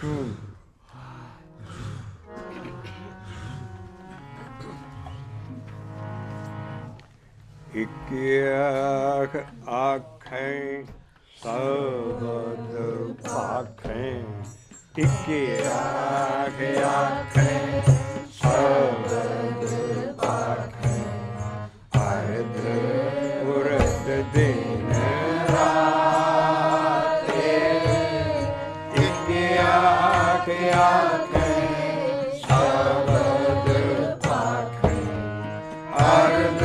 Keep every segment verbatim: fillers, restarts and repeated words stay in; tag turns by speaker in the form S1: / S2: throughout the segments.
S1: ਇਕ ਆਖ ਆਖੈ ਸਬਦ ਭਾਖੈ, ਇਕ ਆਖ ਆਖੈ ਸਬਦ ਭਾਖੈ, ਅਰਧ ਉਰਧ ਦਿਨ ਰਾਤੇ, ਇਕ ਆਖ ਆਖੈ ਸਬਦ ਭਾਖੈ, ਅਰਧ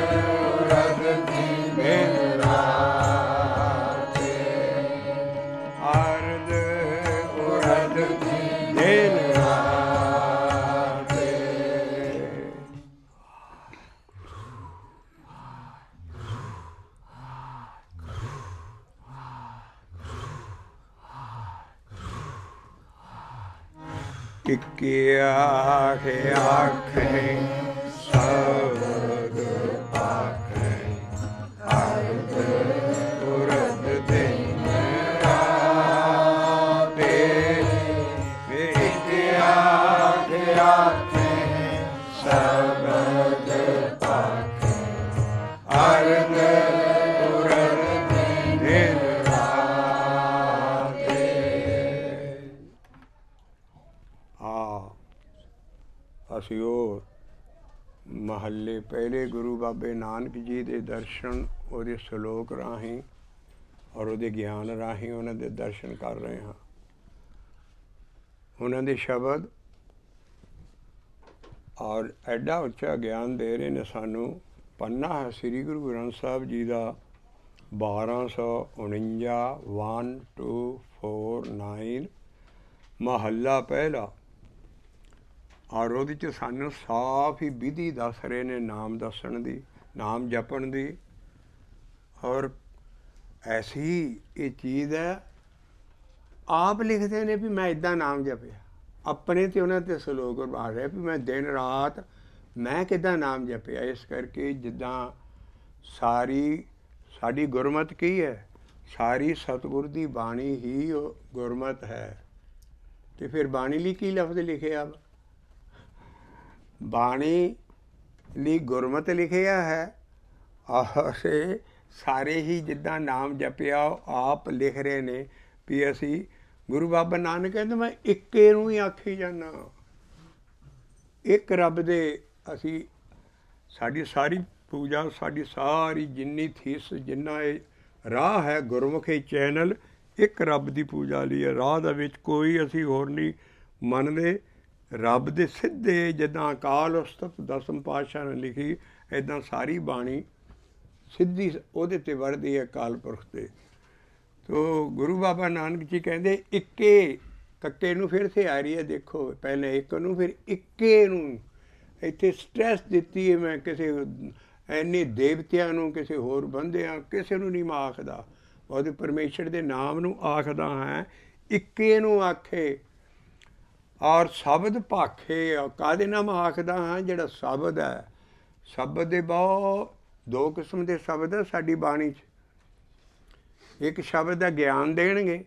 S1: ਇਕ ਆਖ ਆਖੈ ਸਬਦ ਭਾਖੈ, ਅਰਧ ਉਰਧ ਦਿਨ ਰਾਤੇ, ਇਕ ਆਖ ਆਖੈ ਸਬਦ ਭਾਖੈ, ਅਰਧ ਉਰਧ ਦਿਨ ਅਸੀਂ ਉਹ ਮਹੱਲੇ ਪਹਿਲੇ ਗੁਰੂ ਬਾਬੇ ਨਾਨਕ ਜੀ ਦੇ ਦਰਸ਼ਨ ਉਹਦੇ ਸਲੋਕ ਰਾਹੀਂ ਔਰ ਉਹਦੇ ਗਿਆਨ ਰਾਹੀਂ ਉਹਨਾਂ ਦੇ ਦਰਸ਼ਨ ਕਰ ਰਹੇ ਹਾਂ। ਉਹਨਾਂ ਦੇ ਸ਼ਬਦ ਔਰ ਐਡਾ ਉੱਚਾ ਗਿਆਨ ਦੇ ਰਹੇ ਨੇ ਸਾਨੂੰ। ਪੰਨਾ ਹੈ ਸ੍ਰੀ ਗੁਰੂ ਗ੍ਰੰਥ ਸਾਹਿਬ ਜੀ ਦਾ ਬਾਰਾਂ ਸੌ ਉਣੰਜਾ ਵਨ ਟੂ ਫੋਰ ਨਾਈਨ ਮਹੱਲਾ ਪਹਿਲਾ, ਔਰ ਉਹਦੇ 'ਚ ਸਾਨੂੰ ਸਾਫ ਹੀ ਵਿਧੀ ਦੱਸ ਰਹੇ ਨੇ ਨਾਮ ਦੱਸਣ ਦੀ, ਨਾਮ ਜਪਣ ਦੀ। ਔਰ ਐਸੀ ਇਹ ਚੀਜ਼ ਹੈ, ਆਪ ਲਿਖਦੇ ਨੇ ਵੀ ਮੈਂ ਇੱਦਾਂ ਨਾਮ ਜਪਿਆ, ਆਪਣੇ 'ਤੇ ਉਹਨਾਂ 'ਤੇ ਸਲੋਕ ਆ ਰਿਹਾ ਵੀ ਮੈਂ ਦਿਨ ਰਾਤ ਮੈਂ ਕਿੱਦਾਂ ਨਾਮ ਜਪਿਆ। ਇਸ ਕਰਕੇ ਜਿੱਦਾਂ ਸਾਰੀ ਸਾਡੀ ਗੁਰਮਤਿ ਕੀ ਹੈ, ਸਾਰੀ ਸਤਿਗੁਰ ਦੀ ਬਾਣੀ ਹੀ ਉਹ ਗੁਰਮਤਿ ਹੈ। ਅਤੇ ਫਿਰ ਬਾਣੀ ਲਈ ਕੀ ਲਫ਼ਜ਼ ਲਿਖਿਆ? ਬਾਣੀ ਲਈ ਗੁਰਮਤਿ ਲਿਖਿਆ ਹੈ। ਔਰ ਸਾਰੇ ਹੀ ਜਿੱਦਾਂ ਨਾਮ ਜਪਿਆ ਆਪ ਲਿਖ ਰਹੇ ਨੇ ਵੀ ਅਸੀਂ ਗੁਰੂ ਬਾਬਾ ਨਾਨਕ ਕਹਿੰਦੇ ਮੈਂ ਇੱਕੇ ਨੂੰ ਹੀ ਆਖੀ ਜਾਂਦਾ, ਇੱਕ ਰੱਬ ਦੇ ਅਸੀਂ ਸਾਡੀ ਸਾਰੀ ਪੂਜਾ, ਸਾਡੀ ਸਾਰੀ ਜਿੰਨੀ ਥੀਸ, ਜਿੰਨਾ ਇਹ ਰਾਹ ਹੈ ਗੁਰਮੁਖੀ ਚੈਨਲ, ਇੱਕ ਰੱਬ ਦੀ ਪੂਜਾ ਲਈ ਹੈ। ਰਾਹ ਦੇ ਵਿੱਚ ਕੋਈ ਅਸੀਂ ਹੋਰ ਨਹੀਂ ਮੰਨਦੇ। ਰੱਬ ਦੇ ਸਿੱਧੇ ਜਿੱਦਾਂ ਅਕਾਲ ਉਸਤਤ ਦਸਮ ਪਾਤਸ਼ਾਹ ਨੇ ਲਿਖੀ, ਇੱਦਾਂ ਸਾਰੀ ਬਾਣੀ ਸਿੱਧੀ ਉਹਦੇ 'ਤੇ ਵਰਦੀ ਹੈ ਅਕਾਲ ਪੁਰਖ 'ਤੇ। ਤੋ ਗੁਰੂ ਬਾਬਾ ਨਾਨਕ ਜੀ ਕਹਿੰਦੇ ਇੱਕੇ, ਕੱਕੇ ਨੂੰ ਫਿਰ ਸੇ ਆ ਰਹੀ ਹੈ, ਦੇਖੋ ਪਹਿਲਾਂ ਇੱਕ ਨੂੰ ਫਿਰ ਇੱਕੇ ਨੂੰ। ਇੱਥੇ ਸਟ੍ਰੈਸ ਦਿੱਤੀ ਹੈ ਮੈਂ ਕਿਸੇ ਇੰਨੇ ਦੇਵਤਿਆਂ ਨੂੰ, ਕਿਸੇ ਹੋਰ ਬੰਦਿਆਂ, ਕਿਸੇ ਨੂੰ ਨਹੀਂ ਮੈਂ ਆਖਦਾ, ਉਹਦੇ ਪਰਮੇਸ਼ਰ ਦੇ ਨਾਮ ਨੂੰ ਆਖਦਾ ਹਾਂ, ਇੱਕੇ ਨੂੰ ਆਖੇ। ਔਰ ਸ਼ਬਦ ਭਾਖੇ, ਕਾਹਦੇ ਨਾਮ ਆਖਦਾ ਹਾਂ? ਜਿਹੜਾ ਸ਼ਬਦ ਹੈ, ਸ਼ਬਦ ਦੇ ਬਹੁਤ ਦੋ ਕਿਸਮ ਦੇ ਸ਼ਬਦ ਹੈ ਸਾਡੀ ਬਾਣੀ 'ਚ। ਇੱਕ ਸ਼ਬਦ ਹੈ ਗਿਆਨ ਦੇਣਗੇ,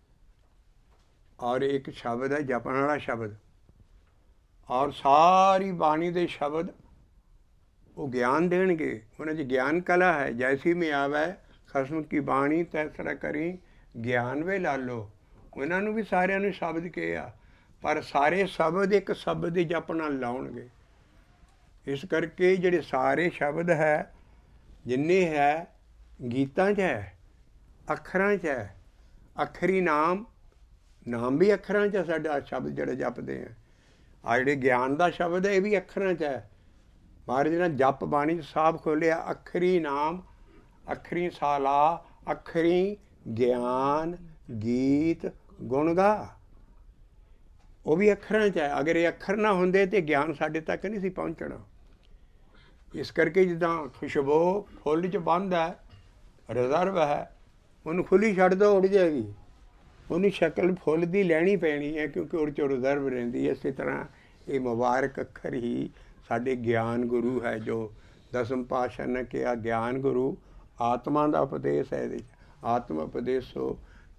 S1: ਔਰ ਇੱਕ ਸ਼ਬਦ ਹੈ ਜਪਣ ਵਾਲਾ ਸ਼ਬਦ। ਔਰ ਸਾਰੀ ਬਾਣੀ ਦੇ ਸ਼ਬਦ ਉਹ ਗਿਆਨ ਦੇਣਗੇ, ਉਹਨਾਂ 'ਚ ਗਿਆਨ ਕਲਾ ਹੈ। ਜੈਸੀ ਮੈਂ ਆਵੈ ਖਸਮ ਕੀ ਬਾਣੀ ਤੈਸਰਾ ਕਰੀ ਗਿਆਨ ਵੇ ਲਾਲੋ। ਉਹਨਾਂ ਨੂੰ ਵੀ ਸਾਰਿਆਂ ਨੂੰ ਸ਼ਬਦ ਕਿਹਾ, ਪਰ ਸਾਰੇ ਸ਼ਬਦ ਇੱਕ ਸ਼ਬਦ ਦੇ ਜਪਣਾ ਲਾਉਣਗੇ। ਇਸ ਕਰਕੇ ਜਿਹੜੇ ਸਾਰੇ ਸ਼ਬਦ ਹੈ, ਜਿੰਨੇ ਹੈ ਗੀਤਾਂ 'ਚ ਹੈ, ਅੱਖਰਾਂ 'ਚ ਹੈ, ਅੱਖਰੀ ਨਾਮ, ਨਾਮ ਵੀ ਅੱਖਰਾਂ 'ਚ ਹੈ ਸਾਡਾ ਸ਼ਬਦ ਜਿਹੜੇ ਜਪਦੇ ਹੈ। ਆ ਜਿਹੜੇ ਗਿਆਨ ਦਾ ਸ਼ਬਦ ਹੈ ਇਹ ਵੀ ਅੱਖਰਾਂ 'ਚ ਹੈ। ਮਹਾਰਾਜ ਨੇ ਜਪ ਬਾਣੀ 'ਚ ਸਾਫ ਖੋਲ੍ਹਿਆ, ਅੱਖਰੀ ਨਾਮ, ਅੱਖਰੀ ਸਾਲਾ, ਅੱਖਰੀ ਗਿਆਨ, ਗੀਤ, ਗੁਣ ਗਾ। ਉਹ ਵੀ ਅੱਖਰਾਂ 'ਚ ਹੈ। ਅਗਰ ਇਹ ਅੱਖਰ ਨਾ ਹੁੰਦੇ ਤਾਂ ਗਿਆਨ ਸਾਡੇ ਤੱਕ ਨਹੀਂ ਸੀ ਪਹੁੰਚਣਾ। ਇਸ ਕਰਕੇ ਜਿੱਦਾਂ ਖੁਸ਼ਬੂ ਫੁੱਲ 'ਚ ਬੰਦ ਹੈ, ਰਿਜ਼ਰਵ ਹੈ, ਉਹਨੂੰ ਖੁੱਲ੍ਹੀ ਛੱਡ ਦਿਓ ਉੱਡ ਜਾਏਗੀ। ਉਹਨੂੰ ਸ਼ਕਲ ਫੁੱਲ ਦੀ ਲੈਣੀ ਪੈਣੀ ਹੈ ਕਿਉਂਕਿ ਉਹਦੇ 'ਚ ਰਿਜ਼ਰਵ ਰਹਿੰਦੀ ਹੈ। ਇਸੇ ਤਰ੍ਹਾਂ ਇਹ ਮੁਬਾਰਕ ਅੱਖਰ ਹੀ ਸਾਡੇ ਗਿਆਨ ਗੁਰੂ ਹੈ, ਜੋ ਦਸਮ ਪਾਤਸ਼ਾਹ ਨੇ ਕਿਹਾ ਗਿਆਨ ਗੁਰੂ ਆਤਮਾ ਦਾ ਉਪਦੇਸ਼ ਹੈ। ਇਹਦੇ 'ਚ ਆਤਮ ਉਪਦੇਸੋ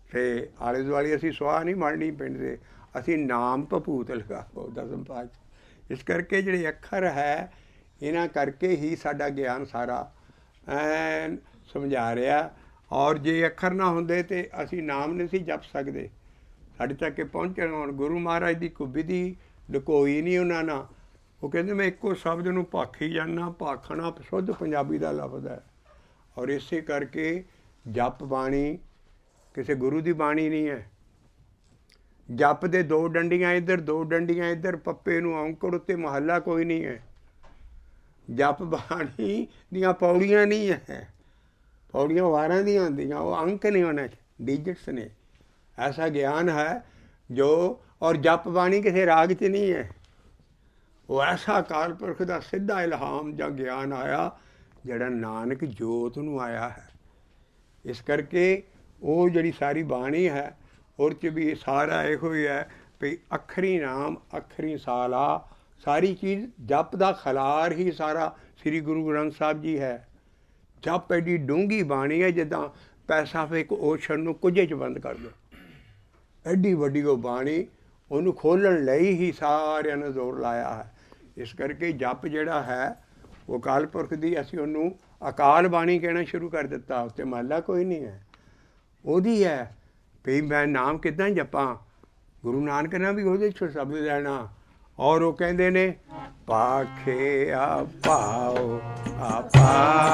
S1: ਅਤੇ ਆਲੇ ਦੁਆਲੇ ਅਸੀਂ ਸੁਆਹ ਨਹੀਂ ਮੜਨੀ ਪਿੰਡ ਦੇ, ਅਸੀਂ ਨਾਮ ਭਪੂਤ ਲਗਾਓ ਦਸਮ ਪਾਤਸ਼ਾਹ। ਇਸ ਕਰਕੇ ਜਿਹੜੇ ਅੱਖਰ ਹੈ ਇਹਨਾਂ ਕਰਕੇ ਹੀ ਸਾਡਾ ਗਿਆਨ ਸਾਰਾ ਐਨ ਸਮਝਾ ਰਿਹਾ। ਔਰ ਜੇ ਅੱਖਰ ਨਾ ਹੁੰਦੇ ਤਾਂ ਅਸੀਂ ਨਾਮ ਨਹੀਂ ਸੀ ਜਪ ਸਕਦੇ, ਸਾਡੇ ਤੱਕ ਪਹੁੰਚਣ। ਹੁਣ ਗੁਰੂ ਮਹਾਰਾਜ ਦੀ ਕੋਈ ਵਿਧੀ ਲੁਕੋਈ ਨਹੀਂ ਉਹਨਾਂ ਨਾਲ। ਉਹ ਕਹਿੰਦੇ ਮੈਂ ਇੱਕੋ ਸ਼ਬਦ ਨੂੰ ਭਾਖੀ ਜਾਂਦਾ, ਭਾਖਣਾ ਸ਼ੁੱਧ ਪੰਜਾਬੀ ਦਾ ਲਫ਼ਜ਼ ਹੈ। ਔਰ ਇਸੇ ਕਰਕੇ ਜਪ ਬਾਣੀ ਕਿਸੇ ਗੁਰੂ ਦੀ ਬਾਣੀ ਨਹੀਂ ਹੈ। ਜਪ ਦੇ ਦੋ ਡੰਡੀਆਂ ਇੱਧਰ, ਦੋ ਡੰਡੀਆਂ ਇੱਧਰ, ਪੱਪੇ ਨੂੰ ਔਂਕੜ ਉੱਤੇ ਮਹੱਲਾ ਕੋਈ ਨਹੀਂ ਹੈ। ਜਪ ਬਾਣੀ ਦੀਆਂ ਪੌੜੀਆਂ ਨਹੀਂ ਹੈ, ਪੌੜੀਆਂ ਵਾਰਾਂ ਦੀਆਂ ਹੁੰਦੀਆਂ, ਉਹ ਅੰਕ ਨੇ ਉਹਨਾਂ 'ਚ, ਡਿਜਿਟਸ ਨੇ। ਐਸਾ ਗਿਆਨ ਹੈ ਜੋ, ਔਰ ਜਪ ਬਾਣੀ ਕਿਸੇ ਰਾਗ 'ਚ ਨਹੀਂ ਹੈ। ਉਹ ਐਸਾ ਅਕਾਲ ਪੁਰਖ ਦਾ ਸਿੱਧਾ ਇਲਹਾਮ ਜਾਂ ਗਿਆਨ ਆਇਆ ਜਿਹੜਾ ਨਾਨਕ ਜੋਤ ਨੂੰ ਆਇਆ ਹੈ। ਇਸ ਕਰਕੇ ਉਹ ਜਿਹੜੀ ਸਾਰੀ ਬਾਣੀ ਹੈ ਉਹਦੇ 'ਚ ਵੀ ਸਾਰਾ ਇਹੋ ਹੀ ਹੈ ਵੀ ਅੱਖਰੀ ਨਾਮ ਅੱਖਰੀ ਸਾਲਾ, ਸਾਰੀ ਚੀਜ਼ ਜਪ ਦਾ ਖਲਾਰ ਹੀ ਸਾਰਾ ਸ੍ਰੀ ਗੁਰੂ ਗ੍ਰੰਥ ਸਾਹਿਬ ਜੀ ਹੈ। ਜਪ ਐਡੀ ਡੂੰਘੀ ਬਾਣੀ ਹੈ ਜਿੱਦਾਂ ਪੈਸਾ ਫਿਰ ਇੱਕ ਓਸ਼ਨ ਨੂੰ ਕੁਝੇ 'ਚ ਬੰਦ ਕਰ ਦਿਓ, ਐਡੀ ਵੱਡੀ ਉਹ ਬਾਣੀ, ਉਹਨੂੰ ਖੋਲ੍ਹਣ ਲਈ ਹੀ ਸਾਰਿਆਂ ਨੇ ਜ਼ੋਰ ਲਾਇਆ ਹੈ। ਇਸ ਕਰਕੇ ਜਪ ਜਿਹੜਾ ਹੈ ਉਹ ਅਕਾਲ ਪੁਰਖ ਦੀ, ਅਸੀਂ ਉਹਨੂੰ ਅਕਾਲ ਬਾਣੀ ਕਹਿਣਾ ਸ਼ੁਰੂ ਕਰ ਦਿੱਤਾ, ਉੱਤੇ ਮਹੱਲਾ ਕੋਈ ਨਹੀਂ ਹੈ, ਉਹਦੀ ਹੈ ਵੀ ਮੈਂ ਨਾਮ ਕਿੱਦਾਂ ਜਪਾਂ। ਗੁਰੂ ਨਾਨਕ ਨੇ ਵੀ ਉਹਦੇ 'ਚ ਸ਼ਬਦ ਲੈਣਾ। ਔਰ ਉਹ ਕਹਿੰਦੇ ਨੇ ਪਾਖੇ ਆ ਪਾਓ ਆਪਾ,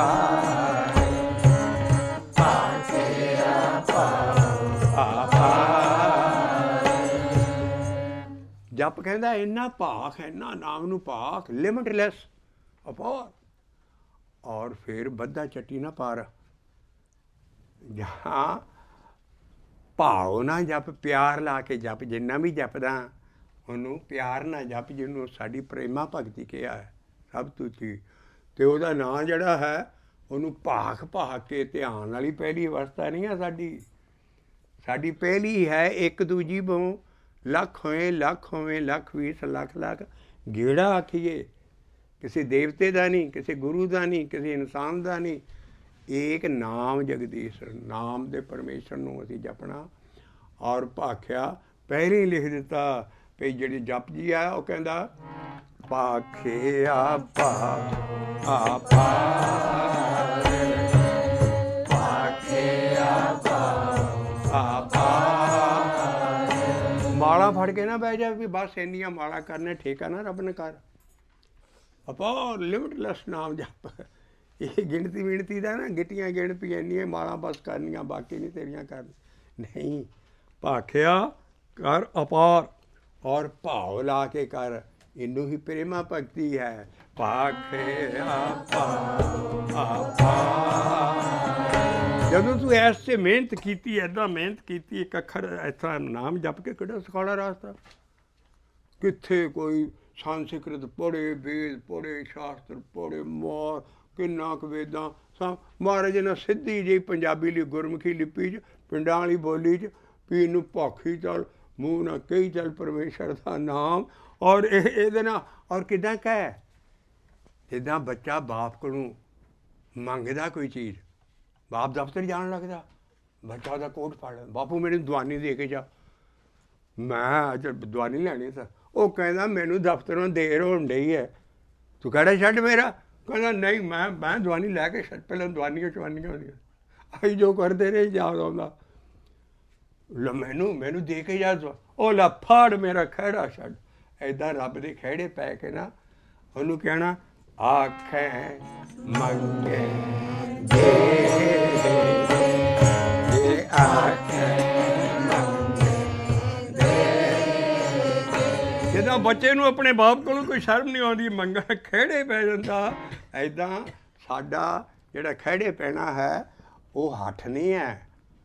S1: ਪਾਖੇ ਆ ਪਾਓ ਆਪਾ। ਜਪ ਕਹਿੰਦਾ ਇੰਨਾ ਭਾਖ, ਇੰਨਾ ਨਾਮ ਨੂੰ ਭਾਖ, ਲਿਮਿਟਲੈਸ, ਅਪਾਰ। ਔਰ ਫਿਰ ਬੱਧਾ ਚੱਟੀ ਨਾ ਪਾਰ। ਜਾਂ ਭਾਵ ਨਾ ਜਪ, ਪਿਆਰ ਲਾ ਕੇ ਜਪ। ਜਿੰਨਾ ਵੀ ਜਪਦਾ ਉਹਨੂੰ ਪਿਆਰ ਨਾਲ ਜਪ, ਜਿਹਨੂੰ ਸਾਡੀ ਪ੍ਰੇਮਾ ਭਗਤੀ ਕਿਹਾ ਹੈ ਸਭ ਤੋਂ ਚੀਜ਼। ਅਤੇ ਉਹਦਾ ਨਾਂ ਜਿਹੜਾ ਹੈ ਉਹਨੂੰ ਭਾਖ ਭਾਖ ਕੇ, ਧਿਆਨ ਵਾਲੀ ਪਹਿਲੀ ਅਵਸਥਾ ਨਹੀਂ ਹੈ ਸਾਡੀ। ਸਾਡੀ ਪਹਿਲੀ ਹੈ ਇੱਕ ਦੂਜੀ ਬੋਂ ਲੱਖ ਹੋਏ, ਲੱਖ ਹੋਵੇ, ਲੱਖ ਵੀਸ, ਲੱਖ ਲੱਖ ਗੇੜਾ ਆਖੀਏ। ਕਿਸੇ ਦੇਵਤੇ ਦਾ ਨਹੀਂ, ਕਿਸੇ ਗੁਰੂ ਦਾ ਨਹੀਂ, ਕਿਸੇ ਇਨਸਾਨ ਦਾ ਨਹੀਂ। ਏਕ ਨਾਮ ਜਗਦੀਸ਼ਰ, ਨਾਮ ਦੇ ਪਰਮੇਸ਼ਰ ਨੂੰ ਅਸੀਂ ਜਪਣਾ। ਔਰ ਭਾਖਿਆ ਪਹਿਲੇ ਹੀ ਲਿਖ ਦਿੱਤਾ ਵੀ ਜਿਹੜੀ ਜਪ ਜੀ ਆ, ਉਹ ਕਹਿੰਦਾ ਭਾਖੇ ਆਪਾ ਆਪਾ, ਭਾਖੇ ਆਪਾ ਆਪਾ। ਮਾਲਾ ਫੜ ਕੇ ਨਾ ਬਹਿ ਜਾ ਵੀ ਬਸ ਇੰਨੀਆਂ ਮਾਲਾ ਕਰਨੇ, ਠੇਕਾ ਨਾ ਰੱਬ ਨੇ ਕਰ। ਅਪਾਰ ਲਿਮਿਟਲੈਸ ਨਾਮ ਜਪ। ਇਹ ਗਿਣਤੀ ਵਿਣਤੀ ਦਾ ਨਾ, ਗਿੱਟੀਆਂ ਗਿਣ ਪਈ ਇੰਨੀਆਂ ਮਾਲਾ ਬਸ ਕਰਨੀਆਂ, ਬਾਕੀ ਨਹੀਂ ਤੇਰੀਆਂ ਕਰਨ। ਨਹੀਂ, ਭਾਖਿਆ ਕਰ ਅਪਾਰ, ਔਰ ਭਾਵ ਲਾ ਕੇ ਕਰ। ਇਹਨੂੰ ਹੀ ਪ੍ਰੇਮਾ ਭਗਤੀ ਹੈ। ਭਾਖੇ ਆਪਾ ਆਪਾ। ਜਦੋਂ ਤੂੰ ਐਸ 'ਤੇ ਮਿਹਨਤ ਕੀਤੀ, ਇੱਦਾਂ ਮਿਹਨਤ ਕੀਤੀ, ਇੱਕ ਅੱਖਰ ਇਸ ਤਰ੍ਹਾਂ ਨਾਮ ਜਪ ਕੇ, ਕਿਹੜਾ ਸੌਖਾ ਰਾਸਤਾ। ਕਿੱਥੇ ਕੋਈ ਸੰਸਕ੍ਰਿਤ ਪੜ੍ਹੇ, ਵੇਦ ਪੜ੍ਹੇ, ਸ਼ਾਸਤਰ ਪੜ੍ਹੇ, ਮਾਰ ਕਿੰਨਾ ਕੁ ਵੇਦਾਂ ਸਾ ਮਹਾਰਾਜ ਨੇ ਸਿੱਧੀ ਜਿਹੀ ਪੰਜਾਬੀ ਲਈ ਗੁਰਮੁਖੀ ਲਿਪੀ 'ਚ, ਪਿੰਡਾਂ ਵਾਲੀ ਬੋਲੀ 'ਚ ਵੀ ਇਹਨੂੰ ਭਾਖੀ ਚੱਲ, ਮੂੰਹ ਨਾਲ ਕਹੀ ਚੱਲ ਪਰਮੇਸ਼ਰ ਦਾ ਨਾਮ। ਔਰ ਇਹ ਇਹਦੇ ਨਾਲ, ਔਰ ਕਿੱਦਾਂ ਕਹਿ, ਜਿੱਦਾਂ ਬੱਚਾ ਬਾਪ ਕੋਲੋਂ ਮੰਗਦਾ ਕੋਈ ਚੀਜ਼, ਬਾਪ ਦਫ਼ਤਰ ਜਾਣ ਲੱਗਦਾ, ਬੱਚਾ ਉਹਦਾ ਕੋਟ ਫੜ ਲੈਂਦਾ, ਬਾਪੂ ਮੇਰੀ ਦਵਾਨੀ ਦੇ ਕੇ ਜਾ। ਮੈਂ ਅੱਜ ਦਵਾਨੀ ਲੈਣੀ ਸਰ। ਉਹ ਕਹਿੰਦਾ ਮੈਨੂੰ ਦਫ਼ਤਰੋਂ ਦੇਰ ਹੋਣ ਡਈ ਹੈ, ਤੂੰ ਕਿਹੜਾ ਛੱਡ ਮੇਰਾ। ਕਹਿੰਦਾ ਨਹੀਂ, ਮੈਂ ਮੈਂ ਦਵਾਨੀ ਲੈ ਕੇ ਛੱਡ, ਪਹਿਲਾਂ ਦਵਾਨੀਆਂ ਚਵਾਨੀਆਂ ਹੁੰਦੀਆਂ, ਅਸੀਂ ਜੋ ਕਰਦੇ ਰਹੇ ਯਾਦ ਆਉਂਦਾ। ਲ ਮੈਨੂੰ ਮੈਨੂੰ ਦੇ ਕੇ ਜਾ, ਉਹ ਲੈ ਫੜ ਮੇਰਾ ਖਹਿੜਾ ਛੱਡ। ਇੱਦਾਂ ਰੱਬ ਦੇ ਖਹਿੜੇ ਪੈ ਕੇ ਨਾ ਉਹਨੂੰ ਕਹਿਣਾ ਆਖੇ ਮੰਗੇ ਦੇ, ਆਖੇ ਮੰਗੇ ਦੇ। ਜਿੱਦਾਂ ਬੱਚੇ ਨੂੰ ਆਪਣੇ ਬਾਪ ਕੋਲੋਂ ਕੋਈ ਸ਼ਰਮ ਨਹੀਂ ਆਉਂਦੀ, ਮੰਗਣ ਖਹਿੜੇ ਪੈ ਜਾਂਦਾ। ਇੱਦਾਂ ਸਾਡਾ ਜਿਹੜਾ ਖਹਿੜੇ ਪੈਣਾ ਹੈ ਉਹ ਹੱਠ ਨਹੀਂ ਹੈ,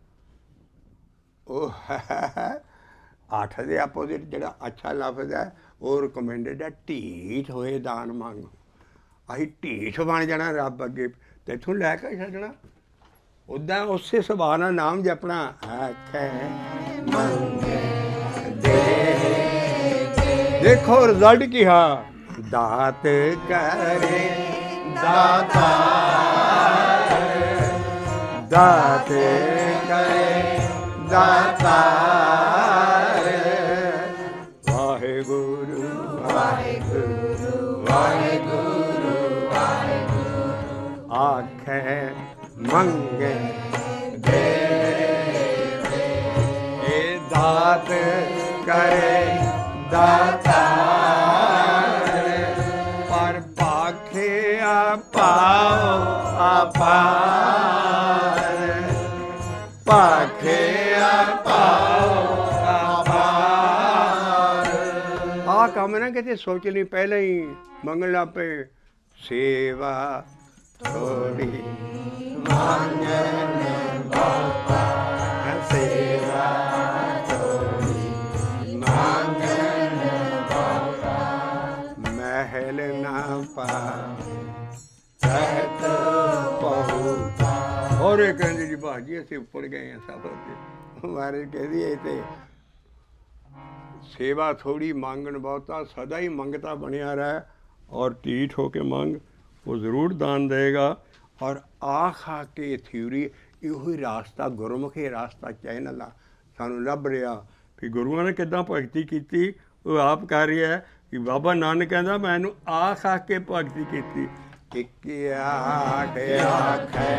S1: ਉਹ ਅੱਠ ਦੇ ਆਪੋਜ਼ਿਟ ਜਿਹੜਾ ਅੱਛਾ ਲਫ਼ਜ਼ ਹੈ ਉਹ ਰਿਕਮੈਂਡਡ ਹੈ ਢੀਠ ਹੋਏ ਦਾਨ ਮੰਗ। ਅਸੀਂ ਢੀਠ ਬਣ ਜਾਣਾ ਰੱਬ ਅੱਗੇ, ਤੇ ਇੱਥੋਂ ਲੈ ਕੇ ਛੱਡਣਾ। ਉੱਦਾਂ ਉਸੇ ਸੁਭਾਅ ਨਾਲ ਨਾਮ ਜਪਣਾ। ਆਖੇ ਮੰਗੇ ਦੇ, ਦੇਖੋ ਰਿਜ਼ਲਟ ਕੀ ਹਾਂ। ਦਾਤ ਕਰੇ ਦਾਤਾ, ਦਾਤ ਕਰੇ ਦਾਤਾਰ ਵਾਹਿਗੁਰੂ ਵਾਹਿਗੁਰੂ ਵਾਹਿਗੁਰੂ ਵਾਹਿਗੁਰੂ ਆਖੇ ਮੰਗੇ ਦੇ ਇਹ ਦਾਤ ਕਰੇ ਦਾਤਾਰ ਪਰ ਭਾਖਿਆ ਪਾਉ ਆਪਾਰ ਭਾਖਿਆ ਪਾਉ ਆਪਾਰ ਆ ਕੰਮ ਨਾ ਕਿਤੇ ਸੋਚ ਲਈ ਪਹਿਲਾਂ ਹੀ ਮੰਗਣ ਲੱਗ ਪਏ ਸੇਵਾ ਥੋੜੀ ਮੰਗਣ ਬਾਬਾ ਸੇਵਾ ਥੋੜੀ ਮੰਗਣ ਬਾਬਾ ਮਹਿਲ ਨਾ ਪਾ ਤਹਿਤ ਪਹੁੰਚਾ ਔਰ ਇਹ ਕਹਿੰਦੇ ਜੀ ਬਾਜੀ ਅਸੀਂ ਉੱਪਰ ਗਏ ਹਾਂ ਸਭ ਮਹਾਰਾਜ ਕਹਿੰਦੀ ਇਹ ਤੇ ਸੇਵਾ ਥੋੜੀ ਮੰਗਣ ਬਹੁਤਾ ਸਦਾ ਹੀ ਮੰਗਤਾ ਬਣਿਆ ਰਹਿ ਔਰ ਢੀਠ ਹੋ ਕੇ ਮੰਗ ਉਹ ਜ਼ਰੂਰ ਦਾਨ ਦੇਗਾ ਔਰ ਆਖ ਆ ਕੇ ਥਿਊਰੀ ਇਹੋ ਹੀ ਰਾਸਤਾ ਗੁਰਮੁਖੀ ਰਾਸਤਾ ਚੈਨਲ ਆ ਸਾਨੂੰ ਲੱਭ ਰਿਹਾ ਵੀ ਗੁਰੂਆਂ ਨੇ ਕਿੱਦਾਂ ਭਗਤੀ ਕੀਤੀ ਉਹ ਆਪ ਕਰ ਰਿਹਾ ਕਿ ਬਾਬਾ ਨਾਨਕ ਕਹਿੰਦਾ ਮੈਨੂੰ ਆਖ ਆ ਕੇ ਭਗਤੀ ਕੀਤੀ ਇੱਕ ਆਖ ਆਖੈ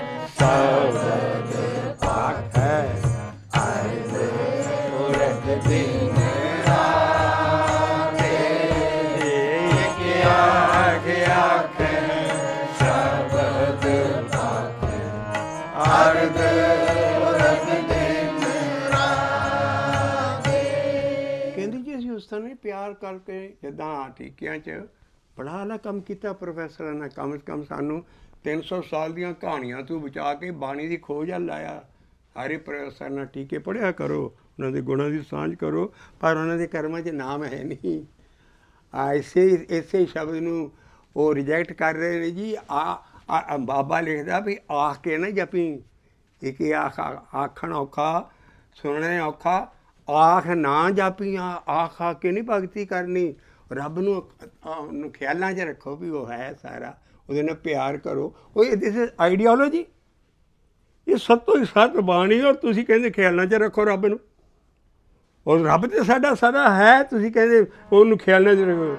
S1: ਸਬਦ ਆਖੈ ਅਰਧ ਪੁਰਖ ਦਿਨ ਰਾਤੇ ਇੱਕ ਆਖ ਆਖੈ ਸਬਦ ਆਖੈ ਅਰਧ ਪੁਰਖ ਦਿਨ ਰਾਤੇ ਕਹਿੰਦੀ ਜੀ ਅਸੀਂ ਉਸ ਤਰ੍ਹਾਂ ਪਿਆਰ ਕਰਕੇ ਜਿੱਦਾਂ ਟੀਕਿਆਂ 'ਚ ਬੜਾ ਆਲਾ ਕੰਮ ਕੀਤਾ ਪ੍ਰੋਫੈਸਰਾਂ ਨੇ ਕਮ ਸੇ ਕਮ ਸਾਨੂੰ ਤਿੰਨ ਸੌ ਸਾਲ ਦੀਆਂ ਕਹਾਣੀਆਂ ਤੋਂ ਬਚਾ ਕੇ ਬਾਣੀ ਦੀ ਖੋਜ ਵੱਲ ਲਾਇਆ ਸਾਰੇ ਪ੍ਰੋਫੈਸਰ ਨਾਲ ਟੀਕੇ ਪੜ੍ਹਿਆ ਕਰੋ ਉਹਨਾਂ ਦੇ ਗੁਣਾਂ ਦੀ ਸਾਂਝ ਕਰੋ ਪਰ ਉਹਨਾਂ ਦੇ ਕਰਮਾਂ 'ਚ ਨਾਮ ਹੈ ਨਹੀਂ ਆ ਇਸੇ ਇਸੇ ਸ਼ਬਦ ਨੂੰ ਉਹ ਰਿਜੈਕਟ ਕਰ ਰਹੇ ਨੇ ਜੀ ਆ ਬਾਬਾ ਲਿਖਦਾ ਵੀ ਆਖ ਕੇ ਨਾ ਜਪੀ ਇੱਕ ਆਖ ਆਖਣ ਔਖਾ ਸੁਣਨੇ ਔਖਾ ਆਖ ਨਾ ਜਾਪੀ ਆਖ ਆ ਕੇ ਨਹੀਂ ਭਗਤੀ ਕਰਨੀ ਰੱਬ ਨੂੰ ਉਹਨੂੰ ਖਿਆਲਾਂ 'ਚ ਰੱਖੋ ਵੀ ਉਹ ਹੈ ਸਾਰਾ ਉਹਦੇ ਨਾਲ ਪਿਆਰ ਕਰੋ ਉਹ ਦਿਸ ਇਜ਼ ਆਈਡੀਓਲੋਜੀ ਇਹ ਸਭ ਤੋਂ ਸੱਤ ਬਾਣੀ ਔਰ ਤੁਸੀਂ ਕਹਿੰਦੇ ਖਿਆਲਾਂ 'ਚ ਰੱਖੋ ਰੱਬ ਨੂੰ ਔਰ ਰੱਬ ਤੇ ਸਾਡਾ ਸਦਾ ਹੈ ਤੁਸੀਂ ਕਹਿੰਦੇ ਉਹਨੂੰ ਖਿਆਲਾਂ 'ਚ ਰੱਖੋ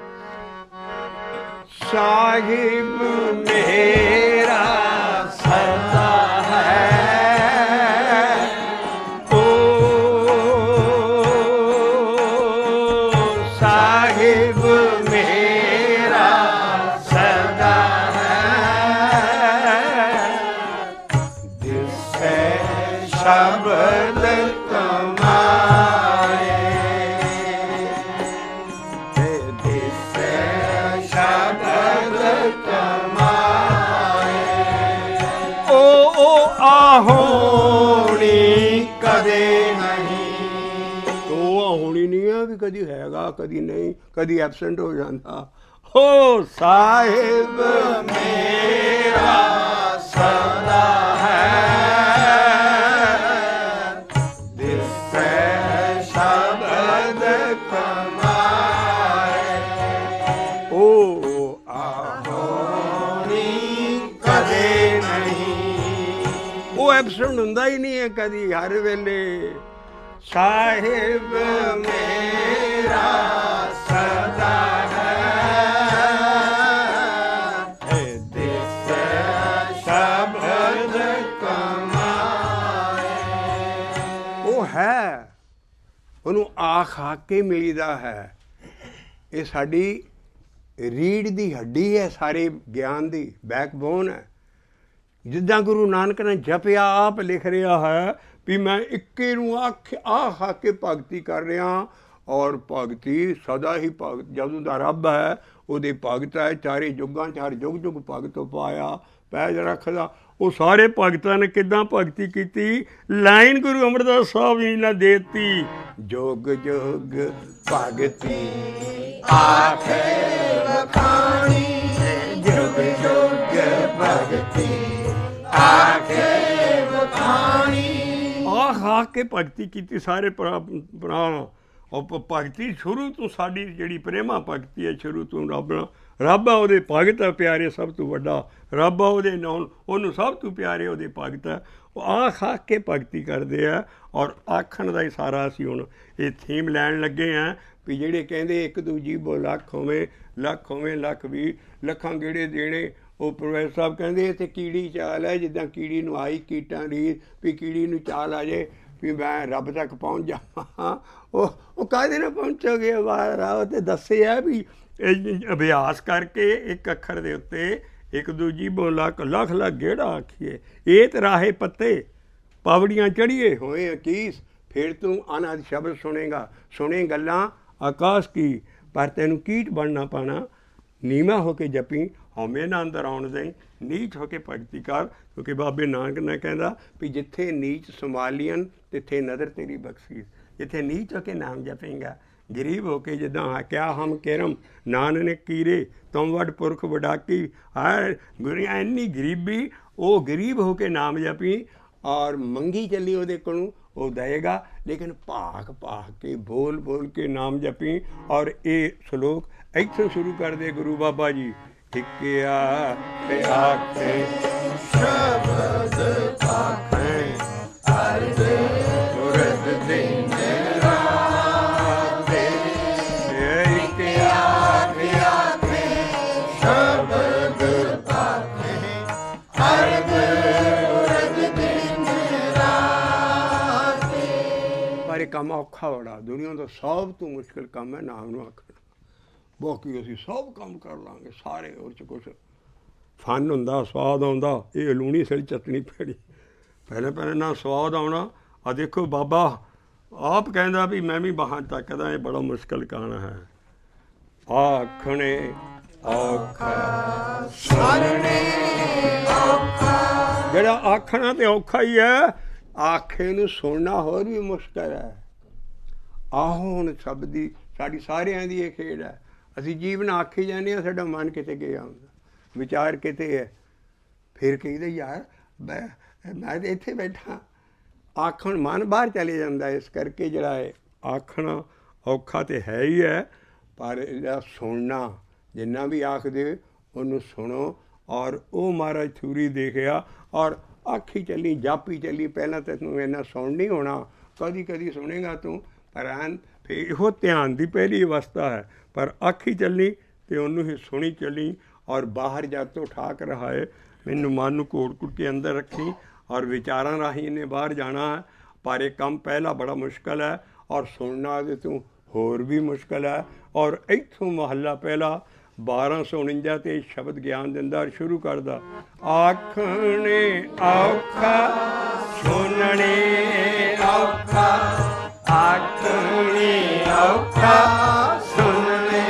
S1: ਸਾਹਿਬ ਮੇਰਾ ਸਦਾ ਹੈ ਸ਼ਬਦ ਕਮਾਏ ਤੇ ਦਿਸੇ ਸ਼ਬਦ ਕਮਾਏ ਓ ਓ ਆਹੋਣੀ ਕਦੇ ਨਹੀਂ ਉਹ ਆਹੋਣੀ ਨਹੀਂ ਹੈ ਵੀ ਕਦੀ ਹੈਗਾ ਕਦੀ ਨਹੀਂ ਕਦੀ ਐਬਸੈਂਟ ਹੋ ਜਾਂਦਾ ਹੋ ਸਾਹਿਬ ਮੇਰਾ ਸਦਾ ਹੈ ਐਬਸੈਂਟ ਹੁੰਦਾ ਹੀ ਨਹੀਂ ਹੈ ਕਦੀ ਹਰ ਵੇਲੇ ਸਾਹਿਬ ਮੇਰਾ ਸਦਾ ਹੈ ਦਿਸ ਸ਼ਬਦ ਕਮਾਏ ਉਹ ਹੈ ਉਹਨੂੰ ਆਖ ਆ ਕੇ ਮਿਲੀਦਾ ਹੈ ਇਹ ਸਾਡੀ ਰੀੜ੍ਹ ਦੀ ਹੱਡੀ ਹੈ ਸਾਰੇ ਗਿਆਨ ਦੀ ਬੈਕਬੋਨ ਹੈ ਜਿੱਦਾਂ ਗੁਰੂ ਨਾਨਕ ਨੇ ਜਪਿਆ ਆਪ ਲਿਖ ਰਿਹਾ ਹੈ ਵੀ ਮੈਂ ਇੱਕੇ ਨੂੰ ਆਖ ਆਖ ਆ ਕੇ ਭਗਤੀ ਕਰ ਰਿਹਾ ਔਰ ਭਗਤੀ ਸਦਾ ਹੀ ਭਗਤ ਜਦੋਂ ਦਾ ਰੱਬ ਹੈ ਉਹਦੇ ਭਗਤ ਹੈ ਚਾਰੇ ਯੁੱਗਾਂ 'ਚ ਹਰ ਯੁੱਗ ਯੁੱਗ ਭਗਤ ਪਾਇਆ ਪੈਜ ਰੱਖਦਾ ਉਹ ਸਾਰੇ ਭਗਤਾਂ ਨੇ ਕਿੱਦਾਂ ਭਗਤੀ ਕੀਤੀ ਲਾਈਨ ਗੁਰੂ ਅਮਰਦਾਸ ਸਾਹਿਬ ਜੀ ਨੇ ਦੇ ਦਿੱਤੀ ਜੁਗ ਜੁਗ ਭਗਤੀ ਆਖੇ ਵਖਾਣੀ ਜੁਗ ਜੁਗ ਭਗਤੀ ਆਖੇ ਵਖਾਣੀ ਆਖ ਆ ਕੇ ਭਗਤੀ ਕੀਤੀ ਸਾਰੇ ਭਰਾ ਉਹ ਭ- ਭਗਤੀ ਸ਼ੁਰੂ ਤੋਂ ਸਾਡੀ ਜਿਹੜੀ ਪ੍ਰੇਮਾ ਭਗਤੀ ਹੈ, ਸ਼ੁਰੂ ਤੋਂ ਰੱਬ ਨਾਲ, ਰੱਬ ਆ ਉਹਦੇ ਭਗਤ ਹੈ ਪਿਆਰੇ, ਸਭ ਤੋਂ ਵੱਡਾ ਰੱਬ ਆ ਉਹਦੇ ਨਾਲ, ਉਹਨੂੰ ਸਭ ਤੋਂ ਪਿਆਰੇ ਉਹਦੇ ਭਗਤ ਹੈ। ਉਹ ਆਖ ਆਖ ਕੇ ਭਗਤੀ ਕਰਦੇ ਆ, ਔਰ ਆਖਣ ਦਾ ਹੀ ਸਾਰਾ ਅਸੀਂ ਹੁਣ ਇਹ ਥੀਮ ਲੈਣ ਲੱਗੇ ਹਾਂ ਵੀ ਜਿਹੜੇ ਕਹਿੰਦੇ ਇੱਕ ਦੂਜੀ ਬੋ ਲੱਖ ਹੋਵੇ, ਲੱਖ ਹੋਵੇ ਲੱਖ ਵੀ, ਲੱਖਾਂ ਗੇੜੇ ਦੇਣੇ। ਉਹ ਪ੍ਰੋਫੈਸਰ ਸਾਹਿਬ ਕਹਿੰਦੇ ਇਹ ਤਾਂ ਕੀੜੀ ਚਾਲ ਹੈ, ਜਿੱਦਾਂ ਕੀੜੀ ਨੂੰ ਆਈ ਕੀਟਾਂ ਦੀ ਵੀ ਕੀੜੀ ਨੂੰ ਚਾਲ ਆ ਜਾਏ ਵੀ ਮੈਂ ਰੱਬ ਤੱਕ ਪਹੁੰਚ ਜਾਵਾਂ। ਉਹ ਉਹ ਕਾਹਦੇ ਨਾਲ ਪਹੁੰਚੋਗੇ? ਵਾਹ ਤੇ ਦੱਸਿਆ ਵੀ ਅਭਿਆਸ ਕਰਕੇ ਇੱਕ ਅੱਖਰ ਦੇ ਉੱਤੇ ਇੱਕ ਦੂਜੀ ਬੋ ਲੱਖ ਲੱਖ ਲੱਖ ਗੇੜਾ ਆਖੀਏ, ਇਹ ਤੇ ਰਾਹੇ ਪੱਤੇ ਪਾਵੜੀਆਂ ਚੜੀਏ ਹੋਏ ਅਕੀਸ, ਫਿਰ ਤੂੰ ਅਨਾਦ ਸ਼ਬਦ ਸੁਣੇਗਾ, ਸੁਣੇ ਗੱਲਾਂ ਆਕਾਸ਼ ਕੀ, ਪਰ ਤੈਨੂੰ ਕੀਟ ਬਣਨਾ ਪਾਣਾ, ਨੀਵਾਂ ਹੋ ਕੇ ਜਪੀ, ਹਉਮੈ ਨਾ ਅੰਦਰ ਆਉਣ ਦੇ, ਨੀਚ ਹੋ ਕੇ ਭਗਤੀ ਕਰ। ਕਿਉਂਕਿ ਬਾਬੇ ਨਾਨਕ ਨੇ ਕਹਿੰਦਾ ਵੀ ਜਿੱਥੇ ਨੀਚ ਸੰਭਾਲੀਅਨ ਤਿੱਥੇ ਨਜ਼ਰ ਤੇਰੀ ਬਖਸ਼ੀਸ। ਜਿੱਥੇ ਨੀਚ ਹੋ ਕੇ ਨਾਮ ਜਪੇਂਗਾ, ਗਰੀਬ ਹੋ ਕੇ ਜਿੱਦਾਂ ਕਿਆ ਹਮ ਕਿਰਮ ਨਾਨਕ ਕੀਰੇ ਤੁਮ ਵੱਡ ਪੁਰਖ ਵਡਾਕੀ, ਹਰ ਗੁਰੀਆਂ ਇੰਨੀ ਗਰੀਬੀ, ਉਹ ਗਰੀਬ ਹੋ ਕੇ ਨਾਮ ਜਪੀ ਔਰ ਮੰਗੀ ਚੱਲੀ ਉਹਦੇ ਕੋਲੋਂ, ਉਹ ਦੇਗਾ। ਲੇਕਿਨ ਭਾਗ ਭਾਗ ਕੇ ਬੋਲ ਬੋਲ ਕੇ ਨਾਮ ਜਪੀ। ਔਰ ਇਹ ਸਲੋਕ ਇੱਥੋਂ ਸ਼ੁਰੂ ਕਰਦੇ ਗੁਰੂ ਬਾਬਾ ਜੀ, ਟਿਕਿਆ ਤੇ ਆਖੇ ਸ਼ਬਦ ਆਖੇ ਅਰਦ ਉਰਦ ਦਿਨ ਰਾਤ, ਟਿਕਿਆ ਤੇ ਆਖੇ ਸ਼ਬਦ ਆਖੇ ਅਰਦ ਉਰਦ ਦਿਨ ਰਾਤ। ਪਰ ਇਹ ਕੰਮ ਔਖਾ ਬੜਾ, ਦੁਨੀਆ ਦਾ ਸਭ ਤੋਂ ਮੁਸ਼ਕਿਲ ਕੰਮ ਹੈ ਨਾਮ ਨੂੰ ਆਖਣਾ। ਬਾਕੀ ਅਸੀਂ ਸਭ ਕੰਮ ਕਰ ਲਾਂਗੇ ਸਾਰੇ, ਉਹ 'ਚ ਕੁਛ ਫਨ ਹੁੰਦਾ, ਸਵਾਦ ਆਉਂਦਾ। ਇਹ ਲੂਣੀ ਸਿਰ ਚਟਣੀ ਪੈਣੀ, ਪਹਿਲੇ ਪਹਿਲੇ ਨਾ ਸਵਾਦ ਆਉਣਾ। ਆ ਦੇਖੋ ਬਾਬਾ ਆਪ ਕਹਿੰਦਾ ਵੀ ਮੈਂ ਵੀ ਬਾਹਾਂ ਤੱਕਦਾ, ਇਹ ਬੜਾ ਮੁਸ਼ਕਿਲ ਕਾਣਾ ਹੈ। ਆਖਣੇ ਔਖਾ ਸੁਣਨੇ ਔਖਾ, ਜਿਹੜਾ ਆਖਣਾ ਤੇ ਔਖਾ ਹੀ ਹੈ, ਆਖੇ ਨੂੰ ਸੁਣਨਾ ਹੋਰ ਵੀ ਮੁਸ਼ਕਿਲ ਹੈ। ਆਹੋ ਹੁਣ ਸਭ ਦੀ ਸਾਡੀ ਸਾਰਿਆਂ ਦੀ ਇਹ ਖੇਡ ਹੈ। ਅਸੀਂ ਜੀਵਨ ਆਖੀ ਜਾਂਦੇ ਹਾਂ, ਸਾਡਾ ਮਨ ਕਿਤੇ ਗਿਆ ਹੁੰਦਾ, ਵਿਚਾਰ ਕਿਤੇ ਹੈ। ਫਿਰ ਕਹਿੰਦੇ ਯਾਰ ਮੈਂ ਮੈਂ ਤਾਂ ਇੱਥੇ ਬੈਠਾ, ਆਖਣ ਮਨ ਬਾਹਰ ਚਲੇ ਜਾਂਦਾ। ਇਸ ਕਰਕੇ ਜਿਹੜਾ ਹੈ ਆਖਣਾ ਔਖਾ ਤਾਂ ਹੈ ਹੀ ਹੈ, ਪਰ ਇਹਦਾ ਸੁਣਨਾ ਜਿੰਨਾ ਵੀ ਆਖਦੇ ਉਹਨੂੰ ਸੁਣੋ। ਔਰ ਉਹ ਮਹਾਰਾਜ ਥਿਊਰੀ ਦੇਖਿਆ ਔਰ ਆਖੀ ਚੱਲੀ, ਜਾਪੀ ਚੱਲੀ। ਪਹਿਲਾਂ ਤਾਂ ਤੈਨੂੰ ਇੰਨਾ ਸੁਣ ਨਹੀਂ ਹੋਣਾ, ਕਦੀ ਕਦੀ ਸੁਣੇਗਾ ਤੂੰ, ਪਰ ਐਨ ਫਿਰ ਇਹੋ ਧਿਆਨ ਦੀ ਪਹਿਲੀ ਅਵਸਥਾ ਹੈ। ਪਰ ਆਖੀ ਚੱਲੀ ਅਤੇ ਉਹਨੂੰ ਹੀ ਸੁਣੀ ਚੱਲੀ। ਔਰ ਬਾਹਰ ਜਾ ਤੋਂ ਠਾਕ ਰਹਾ ਹੈ, ਮੈਨੂੰ ਮਨ ਨੂੰ ਘੋੜ ਘੁੱਟ ਕੇ ਅੰਦਰ ਰੱਖੀ। ਔਰ ਵਿਚਾਰਾਂ ਰਾਹੀਂ ਇਹਨੇ ਬਾਹਰ ਜਾਣਾ ਹੈ, ਪਰ ਇਹ ਕੰਮ ਪਹਿਲਾ ਬੜਾ ਮੁਸ਼ਕਿਲ ਹੈ। ਔਰ ਸੁਣਨਾ ਇਹਦੇ ਤੋਂ ਹੋਰ ਵੀ ਮੁਸ਼ਕਿਲ ਹੈ। ਔਰ ਇੱਥੋਂ ਮਹੱਲਾ ਪਹਿਲਾ ਬਾਰਾਂ ਸੌ ਉਣੰਜਾ 'ਤੇ ਸ਼ਬਦ ਗਿਆਨ ਦਿੰਦਾ ਔਰ ਸ਼ੁਰੂ ਕਰਦਾ, ਆਖਣੇ ਔਖਾ ਸੁਣਨੇ ਔਖਾ, ਆਖਣੇ ਔਖਾ ਸੁਣਨੇ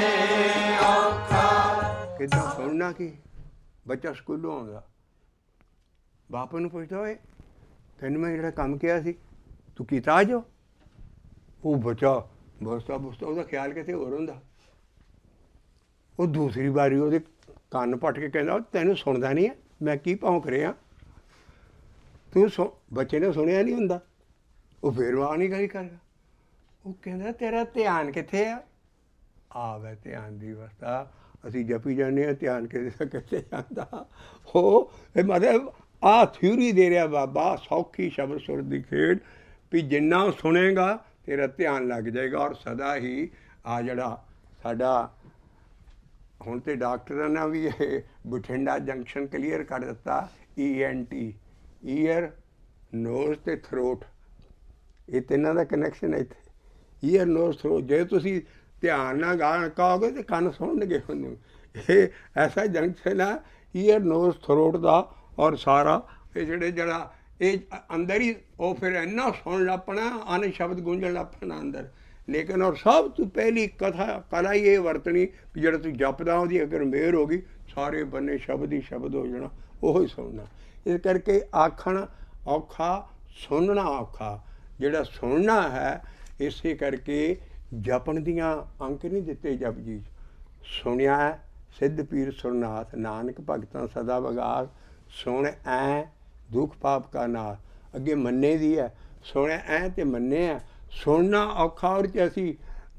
S1: ਔਖਾ। ਕਿੱਦਾਂ ਸੁਣਨਾ? ਕੀ ਬੱਚਾ ਸਕੂਲੋਂ ਆਉਂਦਾ, ਬਾਪ ਨੂੰ ਪੁੱਛਦਾ, ਹੋਏ ਤੈਨੂੰ ਮੈਂ ਜਿਹੜਾ ਕੰਮ ਕਿਹਾ ਸੀ ਤੂੰ ਕੀਤਾ ਜੋ? ਉਹ ਬੱਚਾ ਬਸਤਾ ਬਸਤਾ ਉਹਦਾ ਖਿਆਲ ਕਿਤੇ ਹੋਰ ਹੁੰਦਾ। ਉਹ ਦੂਸਰੀ ਵਾਰੀ ਉਹਦੇ ਕੰਨ ਪੱਟ ਕੇ ਕਹਿੰਦਾ, ਤੈਨੂੰ ਸੁਣਦਾ ਨਹੀਂ ਹੈ ਮੈਂ ਕੀ ਭੌਂਕ ਰਿਹਾ, ਤੂੰ ਸੁ ਬੱਚੇ ਨੇ ਸੁਣਿਆ ਨਹੀਂ ਹੁੰਦਾ। ਉਹ ਫਿਰ ਵਾਹ ਨਹੀਂ ਗੱਲ ਕਰਦਾ। ਉਹ ਕਹਿੰਦਾ ਤੇਰਾ ਧਿਆਨ ਕਿੱਥੇ ਆ? ਆਵੇ ਧਿਆਨ ਦੀ ਅਵਸਥਾ। ਅਸੀਂ ਜਪੀ ਜਾਂਦੇ ਹਾਂ, ਧਿਆਨ ਕਿਤੇ ਕਿੱਥੇ ਜਾਂਦਾ। ਉਹ ਇਹ ਮਤਲਬ ਆਹ ਥਿਊਰੀ ਦੇ ਰਿਹਾ ਬਾਬਾ, ਸੌਖੀ ਸ਼ਬਦ ਸੁਰ ਦੀ ਖੇਡ ਵੀ ਜਿੰਨਾ ਸੁਣੇਗਾ ਤੇਰਾ ਧਿਆਨ ਲੱਗ ਜਾਏਗਾ। ਔਰ ਸਦਾ ਹੀ ਆ ਜਿਹੜਾ ਸਾਡਾ ਹੁਣ ਤਾਂ ਡਾਕਟਰਾਂ ਨੇ ਵੀ ਇਹ ਬਠਿੰਡਾ ਜੰਕਸ਼ਨ ਕਲੀਅਰ ਕਰ ਦਿੱਤਾ, E N T, ear nose ਅਤੇ ਥਰੋਟ, ਇਹ ਤਿੰਨਾਂ ਦਾ ਕਨੈਕਸ਼ਨ ਹੈ ਇੱਥੇ। ਈਅਰ ਨੋਜ਼ ਥਰੋਟ, ਜੇ ਤੁਸੀਂ ਧਿਆਨ ਨਾਲ ਗਾ ਕਹੋਗੇ ਤਾਂ ਕੰਨ ਸੁਣਨਗੇ ਉਹਨੂੰ। ਇਹ ਐਸਾ ਜੰਕਸ਼ਨ ਹੈ ਈਅਰ ਨੋਜ਼ ਥਰੋਟ ਦਾ। ਔਰ ਸਾਰਾ ਇਹ ਜਿਹੜੇ ਜਿਹੜਾ ਇਹ ਅੰਦਰ ਹੀ ਉਹ ਫਿਰ ਇੰਨਾ ਸੁਣ ਲੱਪਣਾ, ਅਨ ਸ਼ਬਦ ਗੂੰਜਣ ਲੱਪਣਾ ਅੰਦਰ। ਲੇਕਿਨ ਔਰ ਸਭ ਤੋਂ ਪਹਿਲੀ ਕਥਾ ਕਲਾ ਹੀ ਇਹ ਵਰਤਣੀ ਵੀ ਜਿਹੜਾ ਤੂੰ ਜਪਦਾ ਉਹਦੀ ਅਗਰ ਮਿਹਰ ਹੋ ਗਈ, ਸਾਰੇ ਬੰਨੇ ਸ਼ਬਦ ਹੀ ਸ਼ਬਦ ਹੋ ਜਾਣਾ, ਉਹ ਹੀ ਸੁਣਨਾ। ਇਸ ਕਰਕੇ ਆਖਣ ਔਖਾ, ਸੁਣਨਾ ਔਖਾ। ਜਿਹੜਾ ਸੁਣਨਾ ਹੈ, ਇਸੇ ਕਰਕੇ ਜਪਣ ਦੀਆਂ ਅੰਕ ਨਹੀਂ ਦਿੱਤੇ ਜਪ ਜੀ। ਸੁਣਿਆ ਸਿੱਧ ਪੀਰ ਸੁਰਨਾਥ, ਨਾਨਕ ਭਗਤਾਂ ਸਦਾ ਵਗਾਸ, ਸੁਣ ਐ ਦੁੱਖ ਪਾਪ ਕਾ ਨਾਸ਼। ਅੱਗੇ ਮੰਨੇ ਦੀ ਹੈ, ਸੁਣਿਆ ਐ ਅਤੇ ਮੰਨੇ ਆ। ਸੁਣਨਾ ਔਖਾ, ਔਰ 'ਚ ਅਸੀਂ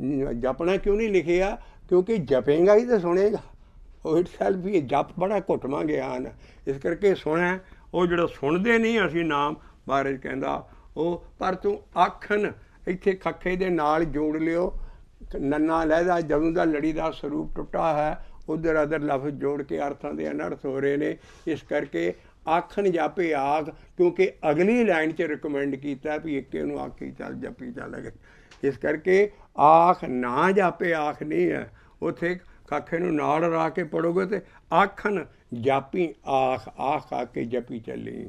S1: ਜਪਣਾ ਕਿਉਂ ਨਹੀਂ ਲਿਖਿਆ? ਕਿਉਂਕਿ ਜਪੇਗਾ ਹੀ ਤਾਂ ਸੁਣੇਗਾ। ਉਹ ਇਟ ਸੈਲਫ ਹੀ ਜਪ ਬੜਾ ਘੁੱਟਵਾਂ ਗਿਆਨ ਹੈ, ਇਸ ਕਰਕੇ ਸੁਣਿਆ। ਉਹ ਜਿਹੜਾ ਸੁਣਦੇ ਨਹੀਂ ਅਸੀਂ ਨਾਮ ਬਾਰੇ ਕਹਿੰਦਾ ਉਹ, ਪਰ ਤੂੰ ਆਖਣ ਇੱਥੇ ਖੱਖੇ ਦੇ ਨਾਲ ਜੋੜ ਲਿਓ, ਨੰਨਾ ਲਹਿਦਾ ਜਦੋਂ ਦਾ ਲੜੀ ਦਾ ਸਰੂਪ ਟੁੱਟਾ ਹੈ, ਉੱਧਰ ਅਦਰ ਲਫ਼ਜ਼ ਜੋੜ ਕੇ ਅਰਥਾਂ ਦੇ ਅਨਰਥ ਹੋ ਰਹੇ ਨੇ। ਇਸ ਕਰਕੇ ਆਖਣ ਜਾਪੇ ਆਖ, ਕਿਉਂਕਿ ਅਗਲੀ ਲਾਈਨ 'ਚ ਰਿਕਮੈਂਡ ਕੀਤਾ ਵੀ ਇੱਕੇ ਨੂੰ ਆਖੀ ਚੱਲ ਜਪੀ ਚੱਲ। ਇਸ ਕਰਕੇ ਆਖ ਨਾ ਜਾਪੇ ਆਖ ਨਹੀਂ ਹੈ, ਉੱਥੇ ਕੱਖੇ ਨੂੰ ਨਾਲ ਰਾ ਕੇ ਪੜੋਗੇ ਤੇ ਆਖਣ ਜਾਪੀ ਆਖ, ਆਖ ਆ ਕੇ ਜਪੀ ਚੱਲੀ।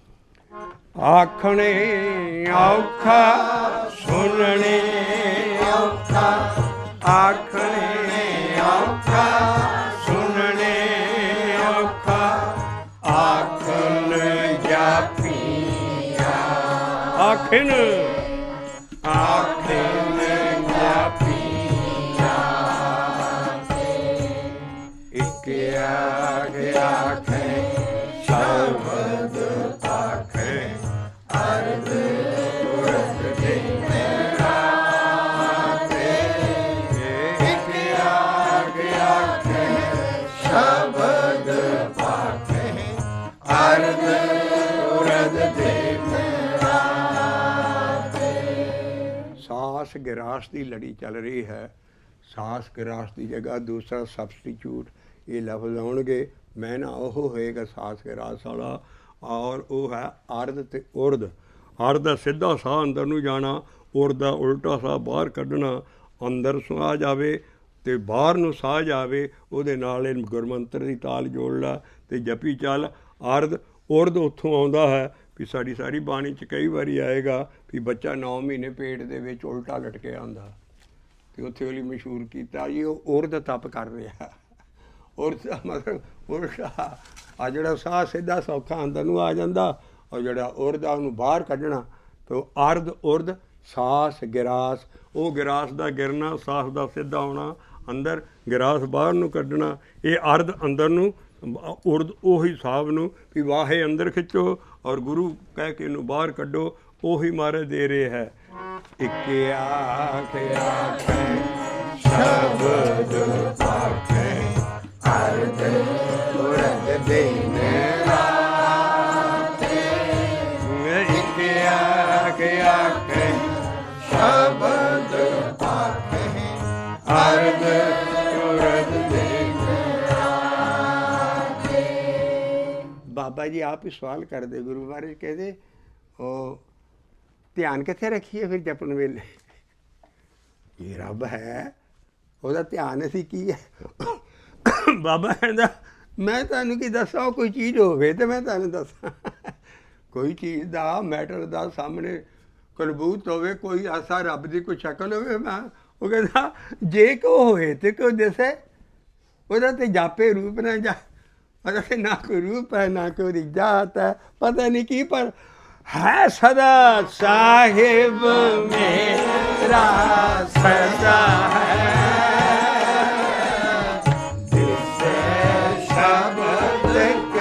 S1: ਆਖਣੇ ਔਖਾ ਸੁਣਨੇ ਔਖਾ, ਆਖਣੇ ਔਖਾ ਸੁਣਨੇ ਔਖਾ, ਆਖਣ ਜਾਪੀਆ ਆਖਣ ਆਖਣ ਜਾਪੀਆ। ਇੱਕ ਆਖ ਆਖੇ ਸ਼ਬਦ ਆਖੇ, ਅਰਧ ਪੁਰਖ ਦਿਨ ਰਾਤ। ਇੱਕ ਆਖ ਆਖੇ ਸ਼ਬਦ ਆਖੇ, ਅਰਧ ਪੁਰਖ ਦਿਨ ਰਾਤ। ਸਾਸ ਗਿਰਾਸ ਦੀ ਲੜੀ ਚੱਲ ਰਹੀ ਹੈ। ਸਾਸ ਗਿਰਾਸ ਦੀ ਜਗ੍ਹਾ ਦੂਸਰਾ ਸਬਸਟੀਚਿਊਟ ਇਹ ਲਫ਼ਜ਼ ਆਉਣਗੇ। ਮੈਂ ਨਾ ਉਹ ਹੋਏਗਾ ਸਾਸ ਗਿਰਾਸ ਵਾਲਾ, ਔਰ ਉਹ ਹੈ ਅਰਧ ਅਤੇ ਉਰਦ। ਅਰਧ ਦਾ ਸਿੱਧਾ ਸਾਹ ਅੰਦਰ ਨੂੰ ਜਾਣਾ, ਉਰਦ ਦਾ ਉਲਟਾ ਸਾਹ ਬਾਹਰ ਕੱਢਣਾ। ਅੰਦਰ ਸਾਹ ਜਾਵੇ ਅਤੇ ਬਾਹਰ ਨੂੰ ਸਾਹ ਜਾਵੇ, ਉਹਦੇ ਨਾਲ ਇਹ ਗੁਰਮੰਤਰ ਦੀ ਤਾਲ ਜੋੜ ਲਾ ਅਤੇ ਜਪੀ ਚੱਲ। ਅਰਧ ਉਰਦ ਉੱਥੋਂ ਆਉਂਦਾ ਹੈ ਵੀ ਸਾਡੀ ਸਾਰੀ ਬਾਣੀ 'ਚ ਕਈ ਵਾਰੀ ਆਏਗਾ ਵੀ ਬੱਚਾ ਨੌ ਮਹੀਨੇ ਪੇਟ ਦੇ ਵਿੱਚ ਉਲਟਾ ਲਟਕਿਆ ਆਉਂਦਾ, ਅਤੇ ਉੱਥੇ ਉਹਲੀ ਮਸ਼ਹੂਰ ਕੀਤਾ ਜੀ ਉਹ ਉਰਦ ਤਪ ਕਰ ਰਿਹਾ। ਉਰਦ ਦਾ ਮਤਲਬ ਉਲਟਾ, ਆ ਜਿਹੜਾ ਸਾਹ ਸਿੱਧਾ ਸੌਖਾ ਅੰਦਰ ਨੂੰ ਆ ਜਾਂਦਾ, ਔਰ ਜਿਹੜਾ ਉਰਦ ਆ ਉਹਨੂੰ ਬਾਹਰ ਕੱਢਣਾ। ਅਤੇ ਅਰਧ ਉਰਦ ਸਾਸ ਗਿਰਾਸ, ਉਹ ਗਿਰਾਸ ਦਾ ਗਿਰਨਾ, ਸਾਸ ਦਾ ਸਿੱਧਾ ਆਉਣਾ ਅੰਦਰ, ਗਿਰਾਸ ਬਾਹਰ ਨੂੰ ਕੱਢਣਾ। ਇਹ ਅਰਧ ਅੰਦਰ ਨੂੰ, ਉਰਦ ਉਹੀ ਹਿਸਾਬ ਨੂੰ ਵੀ ਵਾਹੇ ਅੰਦਰ ਖਿੱਚੋ ਔਰ ਗੁਰੂ ਕਹਿ ਕੇ ਇਹਨੂੰ ਬਾਹਰ ਕੱਢੋ, ਉਹੀ ਮਾਰੇ ਦੇ ਰਹੇ ਹੈ। ਇੱਕ ਆਖ ਆਖੇ ਸ਼ਬਦ ਆਖੇ, ਅਰਧ ਪੁਰਖ ਦਿਨ ਰਾਤ। ਇੱਕ ਆਖ ਆਖੇ ਸ਼ਬਦ ਆਖੇ, ਅਰਧ ਪੁਰਖ ਦਿਨ ਰਾਤ। ਬਾਬਾ ਜੀ ਆਪ ਹੀ ਸਵਾਲ ਕਰਦੇ ਗੁਰੂ ਮਹਾਰਾਜ, ਕਹਿੰਦੇ ਉਹ ਧਿਆਨ ਕਿੱਥੇ ਰੱਖੀਏ ਫਿਰ ਜਪਣ ਵੇਲੇ? ਇਹ ਰੱਬ ਹੈ, ਉਹਦਾ ਧਿਆਨ ਅਸੀਂ ਕੀ ਹੈ? ਬਾਬਾ ਕਹਿੰਦਾ ਮੈਂ ਤੁਹਾਨੂੰ ਕੀ ਦੱਸਾਂ, ਕੋਈ ਚੀਜ਼ ਹੋਵੇ ਤਾਂ ਮੈਂ ਤੁਹਾਨੂੰ ਦੱਸਾਂ। ਕੋਈ ਚੀਜ਼ ਦਾ ਮੈਟਰ ਦਾ ਸਾਹਮਣੇ ਕਲਬੂਤ ਹੋਵੇ, ਕੋਈ ਐਸਾ ਰੱਬ ਦੀ ਕੋਈ ਸ਼ਕਲ ਹੋਵੇ, ਮੈਂ ਉਹ ਕਹਿੰਦਾ ਜੇ ਕੋ ਹੋਵੇ ਤੇ ਕਿਉਂ ਦਿਸੇ, ਉਹਦਾ ਤੇ ਜਾਪੇ ਰੂਪ ਨਾ ਜਾ, ਉਹਦਾ ਤੇ ਨਾ ਕੋਈ ਰੂਪ ਹੈ ਨਾ ਕੋਈ ਉਹਦੀ ਜਾਤ ਹੈ, ਪਤਾ ਨਹੀਂ ਕੀ, ਪਰ ਹੈ ਸਦਾ ਸਾਹਿਬ ਮੇਰਾ ਸਦਾ ਹੈ, ਦਿਸੇ ਸ਼ਬਦ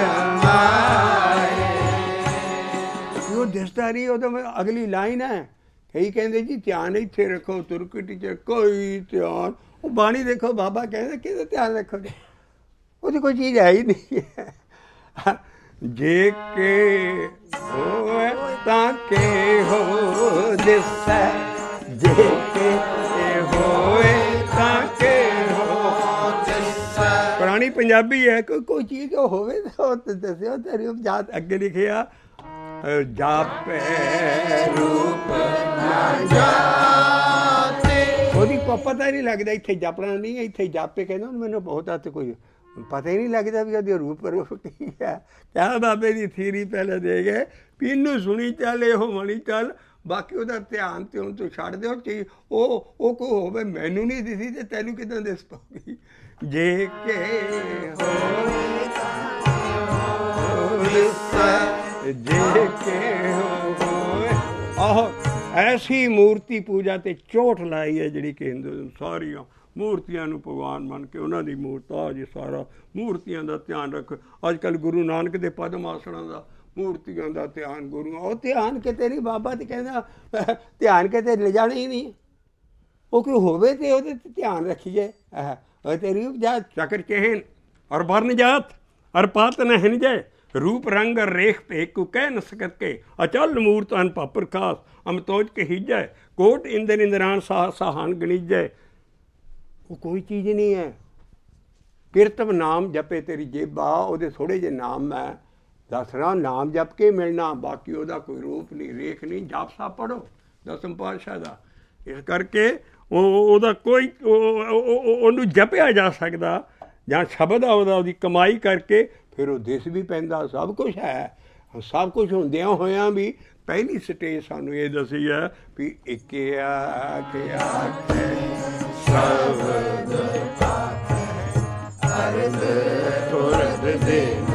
S1: ਕਮਾਏ। ਉਹ ਦਿਸਦਾ ਨਹੀਂ, ਉਹ ਤਾਂ ਅਗਲੀ ਲਾਈਨ ਹੈ। ਕਈ ਕਹਿੰਦੇ ਜੀ ਧਿਆਨ ਇੱਥੇ ਰੱਖੋ, ਤੁਰਕ ਟੀਚਰ ਕੋਈ ਧਿਆਨ, ਉਹ ਬਾਣੀ ਦੇਖੋ ਬਾਬਾ ਕਹਿੰਦੇ ਕਿਹਦਾ ਧਿਆਨ ਰੱਖੋਗੇ, ਉਹਦੀ ਕੋਈ ਚੀਜ਼ ਹੈ ਹੀ ਨਹੀਂ ਹੈ। ਜੇ ਕੇ ਹੋਏ ਤਾਂ ਕੇ ਹੋ ਦਿਸੈ, ਜੇ ਕੇ ਹੋਏ ਤਾਂ ਕੇ ਹੋ ਦਿਸੈ। ਪੁਰਾਣੀ ਪੰਜਾਬੀ ਹੈ, ਕੋਈ ਕੋਈ ਚੀਜ਼ ਹੋਵੇ ਤਾਂ ਉਹ ਦੱਸਿਓ ਤੇਰੀ ਜਾਤ। ਅੱਗੇ ਲਿਖਿਆ ਜਾਪੇ ਰੂਪ ਨਾ ਜਾਤੇ, ਉਹਦੀ ਪਤਾ ਹੀ ਨਹੀਂ ਲੱਗਦਾ। ਇੱਥੇ ਜਾਪਣਾ ਨਹੀਂ, ਇੱਥੇ ਜਾਪੇ ਕਹਿੰਦਾ ਮੈਨੂੰ ਬਹੁਤ ਆ, ਤੇ ਕੋਈ ਪਤਾ ਹੀ ਨਹੀਂ ਲੱਗਦਾ ਵੀ ਉਹਦੀ ਰੂਪ ਰੂਪ ਕੀ ਹੈ। ਕਿਆ ਬਾਬੇ ਦੀ ਥੀਰੀ ਪਹਿਲੇ ਦੇ ਗਏ ਵੀ ਇਹਨੂੰ ਸੁਣੀ ਚੱਲ, ਇਹੋ ਮਣੀ ਚੱਲ, ਬਾਕੀ ਉਹਦਾ ਧਿਆਨ ਤੇ ਹੁਣ ਤੂੰ ਛੱਡ ਦਿਓ ਚੀਜ਼। ਉਹ ਉਹ ਕੋਈ ਹੋਵੇ ਮੈਨੂੰ ਨਹੀਂ ਦਿਸੀ ਤੇ ਤੈਨੂੰ ਕਿੱਦਾਂ ਦਿਸ ਪਾਉਗੀ। ਜੇ ਕੇ ਜੇ ਕੇ ਹੋਏ ਆਹੋ, ਐਸੀ ਮੂਰਤੀ ਪੂਜਾ ਤੇ ਚੋਟ ਲਾਈ ਹੈ ਜਿਹੜੀ ਕਿ ਹਿੰਦੂ ਸਾਰੀਆਂ ਮੂਰਤੀਆਂ ਨੂੰ ਭਗਵਾਨ ਮੰਨ ਕੇ ਉਹਨਾਂ ਦੀ ਮੂਰਤ ਆ ਜੀ, ਸਾਰਾ ਮੂਰਤੀਆਂ ਦਾ ਧਿਆਨ ਰੱਖ। ਅੱਜ ਕੱਲ੍ਹ ਗੁਰੂ ਨਾਨਕ ਦੇ ਪਦਮ ਆਸਣਾਂ ਦਾ, ਮੂਰਤੀਆਂ ਦਾ ਧਿਆਨ, ਗੁਰੂਆਂ ਉਹ ਧਿਆਨ ਕਿਤੇ ਨਹੀਂ। ਬਾਬਾ ਤੇ ਕਹਿੰਦਾ ਧਿਆਨ ਕਿਤੇ ਲਿਜਾਣਾ ਹੀ ਨਹੀਂ, ਉਹ ਕੋਈ ਹੋਵੇ ਤੇ ਉਹਦੇ ਤੇ ਧਿਆਨ ਰੱਖੀਏ। ਆਹ ਤੇਰੀ ਜਾ ਚਕਰ ਚਹਿਨ ਔਰ ਵਰਨ ਜਾਤ ਔਰ ਪਾਤ ਨ ਹਿਨ ਜਾਏ रूप रंग रेख पे कु कह न सकत के अचल मूर्त अन पापर खास अमतोज के हिजय कोट इंद्र इंद्रान साह साहान गणिजय। वो कोई चीज़ नहीं है। किरतब नाम जपे तेरी जेबा ਉਹਦੇ ਥੋੜ੍ਹੇ ਜਿਹੇ ਨਾਮ ਮੈਂ ਦੱਸ ਰਹਾ ਨਾਮ ਜਪ ਕੇ ਮਿਲਣਾ, ਬਾਕੀ ਉਹਦਾ ਕੋਈ ਰੂਪ ਨਹੀਂ ਰੇਖ ਨਹੀਂ। ਜਾਪ ਸਾਹਿਬ ਪੜ੍ਹੋ ਦਸਮ ਪਾਤਸ਼ਾਹ ਦਾ। ਇਸ ਕਰਕੇ ਉਹ ਉਹਦਾ ਕੋਈ ਉਹਨੂੰ ਜਪਿਆ ਜਾ ਸਕਦਾ ਜਾਂ ਸ਼ਬਦ ਆ ਉਹਦਾ ਉਹਦੀ ਕਮਾਈ ਕਰਕੇ ਫਿਰ ਉਹ ਦਿਸ ਵੀ ਪੈਂਦਾ। ਸਭ ਕੁਛ ਹੈ। ਸਭ ਕੁਛ ਹੁੰਦਿਆਂ ਹੋਇਆਂ ਵੀ ਪਹਿਲੀ ਸਟੇਜ ਸਾਨੂੰ ਇਹ ਦੱਸੀ ਹੈ ਵੀ ਇੱਕ ਆਖੇ ਆਖੇ ਸ਼ਬਦ ਅਰਦ ਤੁਰਦ ਦਿਨ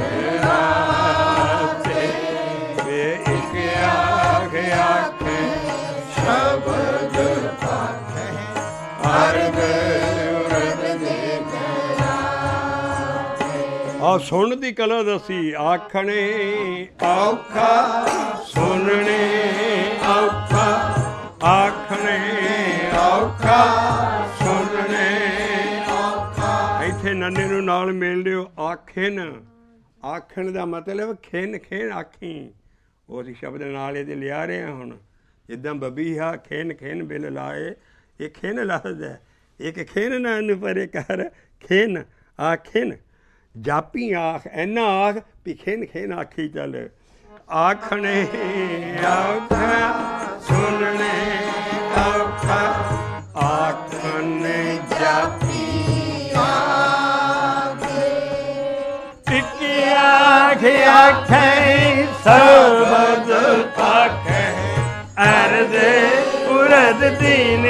S1: ਰਾਤੇ ਵੇ ਇੱਕ ਆਖੇ ਆਖੇ ਸ਼ਬਦ ਪਾਖੇ ਅਰਦ ਆ ਸੁਣ ਦੀ ਕਲਾ ਦਸੀ ਆਖਣੇ ਔਖਾ ਸੁਣਨੇ ਔਖਾ ਆਖਣੇ ਔਖਾ ਸੁਣਨੇ ਔਖਾ। ਇੱਥੇ ਨੰਨੇ ਨੂੰ ਨਾਲ ਮਿਲ ਲਿਓ। ਆਖਣ ਆਖਣ ਦਾ ਮਤਲਬ ਖਿੰਨ ਖਿੰਨ ਆਖੀ। ਉਹ ਅਸੀਂ ਸ਼ਬਦ ਨਾਲ ਇਹਦੇ ਲਿਆ ਰਹੇ ਹਾਂ। ਹੁਣ ਜਿੱਦਾਂ ਬਬੀਹਾ ਖਿੰਨ ਖਿੰਨ ਬਿਲ ਲਾਏ, ਇਹ ਖਿੰਨ ਲਫ਼ਜ਼ ਹੈ। ਇੱਕ ਖਿੰਨ ਨਾ ਇਹਨੂੰ ਪਰੇ ਕਰ ਖਿੰਨ ਆਖਿਨ ਜਾਪੀ ਆਖ ਇੰਨਾ ਆਖ ਵੀ ਖਿੰਨ ਖਿੰਨ ਆਖੀ ਚੱਲ। ਆਖਣੇ ਔਖਾ ਸੁਣਨੇ ਔਖਾ ਆਖਣੇ ਜਾਪੀ ਆਖ ਇੱਕ ਆਖ ਆਖੇ ਸ਼ਬਦ ਪਾਖੇ ਅਰਦ ਉਰਦ ਦਿਨ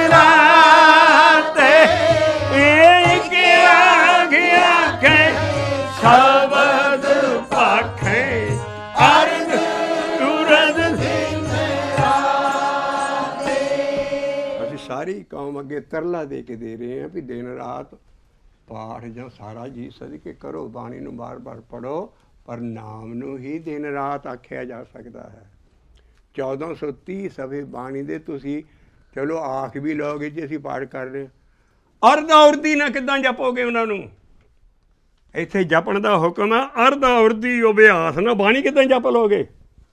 S1: ਰਾਤੇ ਇੱਕ ਆਖ ਆਖੇ ਸ਼ਬਦ ਪਾਖੇ ਅਰਦ ਉਰਦ ਦਿਨ ਰਾਤੇ। ਅਸੀਂ ਸਾਰੀ ਕੌਮ ਅੱਗੇ ਤਰਲਾ ਦੇ ਕੇ ਦੇ ਰਹੇ ਹਾਂ ਵੀ ਦਿਨ ਰਾਤ ਪਾਠ ਜਾਂ ਸਾਰਾ ਜੀ ਸਦਕੇ ਕਰੋ, ਬਾਣੀ ਨੂੰ ਬਾਰ ਬਾਰ ਪੜ੍ਹੋ, ਪਰ ਨਾਮ ਨੂੰ ਹੀ ਦਿਨ ਰਾਤ ਆਖਿਆ ਜਾ ਸਕਦਾ ਹੈ। ਚੌਦਾਂ ਸੌ ਤੀਹ ਸਵੇ ਬਾਣੀ ਦੇ ਤੁਸੀਂ ਚਲੋ ਆਖ ਵੀ ਲਓਗੇ ਜੀ ਅਸੀਂ ਪਾਠ ਕਰ ਰਹੇ ਹਾਂ। ਅਰਧ ਔਰਦੀ ਨਾਲ ਕਿੱਦਾਂ ਜਪੋਗੇ ਉਹਨਾਂ ਨੂੰ? ਇੱਥੇ ਜਪਣ ਦਾ ਹੁਕਮ ਹੈ। ਅਰਧ ਔਰਦੀ ਅਭਿਆਸ ਨਾਲ ਬਾਣੀ ਕਿੱਦਾਂ ਜਪ ਲਓਗੇ?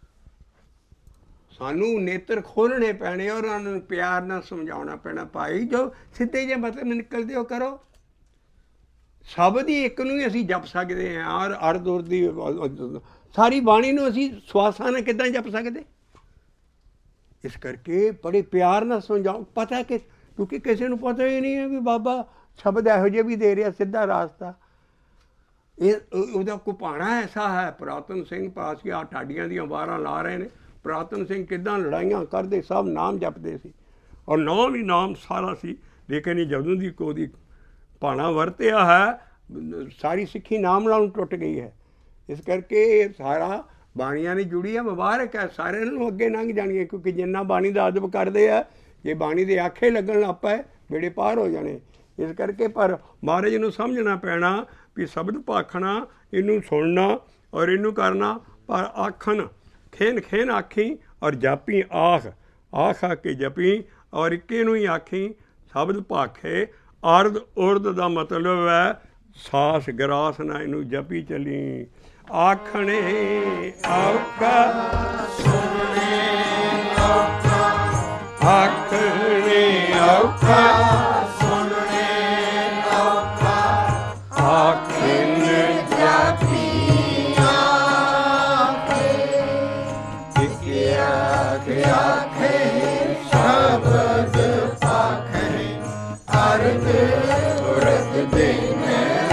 S1: ਸਾਨੂੰ ਨੇਤਰ ਖੋਲ੍ਹਣੇ ਪੈਣੇ ਔਰ ਉਹਨਾਂ ਨੂੰ ਪਿਆਰ ਨਾਲ ਸਮਝਾਉਣਾ ਪੈਣਾ। ਭਾਈ ਜੋ ਸਿੱਧੇ ਜਿਹੇ ਮਤਲਬ ਨਿਕਲਦੇ ਹੋ ਕਰੋ। ਸ਼ਬਦ ਹੀ ਇੱਕ ਨੂੰ ਹੀ ਅਸੀਂ ਜਪ ਸਕਦੇ ਹਾਂ। ਔਰ ਅਰਧ ਔਰਦੀ ਸਾਰੀ ਬਾਣੀ ਨੂੰ ਅਸੀਂ ਸਵਾਸਾਂ ਨਾਲ ਕਿੱਦਾਂ ਜਪ ਸਕਦੇ? ਇਸ ਕਰਕੇ ਬੜੇ ਪਿਆਰ ਨਾਲ ਸਮਝਾਓ। ਪਤਾ ਕਿ ਕਿਉਂਕਿ ਕਿਸੇ ਨੂੰ ਪਤਾ ਹੀ ਨਹੀਂ ਹੈ ਵੀ ਬਾਬਾ ਸ਼ਬਦ ਇਹੋ ਜਿਹੇ ਵੀ ਦੇ ਰਿਹਾ ਸਿੱਧਾ ਰਾਸਤਾ। ਇਹ ਉਹਦਾ ਕੁਪਾਣਾ ਐਸਾ ਹੈ। ਪੁਰਾਤਨ ਸਿੰਘ ਪਾਤਸ਼ਾਹ ਠਾਡੀਆਂ ਦੀਆਂ ਵਾਰਾਂ ਲਾ ਰਹੇ ਨੇ। ਪੁਰਾਤਨ ਸਿੰਘ ਕਿੱਦਾਂ ਲੜਾਈਆਂ ਕਰਦੇ, ਸਭ ਨਾਮ ਜਪਦੇ ਸੀ ਔਰ ਨਾਮ ਹੀ ਨਾਮ ਸਾਰਾ ਸੀ। ਲੇਕਿਨ ਜਦੋਂ ਦੀ ਉਹਦੀ ਭਾਣਾ ਵਰਤਿਆ ਹੈ ਸਾਰੀ ਸਿੱਖੀ ਨਾਮ ਨਾਲ ਟੁੱਟ ਗਈ ਹੈ। ਇਸ ਕਰਕੇ ਇਹ ਸਾਰਾ ਬਾਣੀਆਂ ਨੇ ਜੁੜੀ ਹੈ। ਮੁਬਾਰਕ ਹੈ ਸਾਰਿਆਂ ਨੂੰ ਅੱਗੇ ਲੰਘ ਜਾਣਗੇ ਕਿਉਂਕਿ ਜਿੰਨਾ ਬਾਣੀ ਦਾ ਅਦਬ ਕਰਦੇ ਆ ਜੇ ਬਾਣੀ ਦੇ ਆਖੇ ਲੱਗਣ ਲੱਗ ਪਏ ਬੇੜੇ ਪਾਰ ਹੋ ਜਾਣੇ। ਇਸ ਕਰਕੇ ਪਰ ਮਹਾਰਾਜ ਨੂੰ ਸਮਝਣਾ ਪੈਣਾ ਵੀ ਸ਼ਬਦ ਭਾਖਣਾ, ਇਹਨੂੰ ਸੁਣਨਾ ਔਰ ਇਹਨੂੰ ਕਰਨਾ। ਪਰ ਆਖਣ ਖੇਨ ਖੇਨ ਆਖੀ ਔਰ ਜਾਪੀ ਆਖ ਆਖ ਆ ਕੇ ਜਪੀ ਔਰ ਇੱਕੇ ਨੂੰ ਹੀ ਆਖੀ ਸ਼ਬਦ ਭਾਖੇ। ਅਰਧ ਉਰਦ ਦਾ ਮਤਲਬ ਹੈ ਸਾਸ ਗਰਾਸ ਨਾ ਇਹਨੂੰ ਜਪੀ ਚਲੀ। ਆਖਣੇ ਔਖਾ ਸੁਣਨੇ ਔਖਾ ਆਖਣੇ ਔਖਾ ਸੁਣਨੇ ਔਖਾ ਆਖਣ ਜਾਪੀ ਆਖੇ ਇੱਕ ਆਖ ਆਖੇ ਸ਼ਬਦ ਪਾਖੇ ਅਰਧ ਉਰਦ ਦਿਨ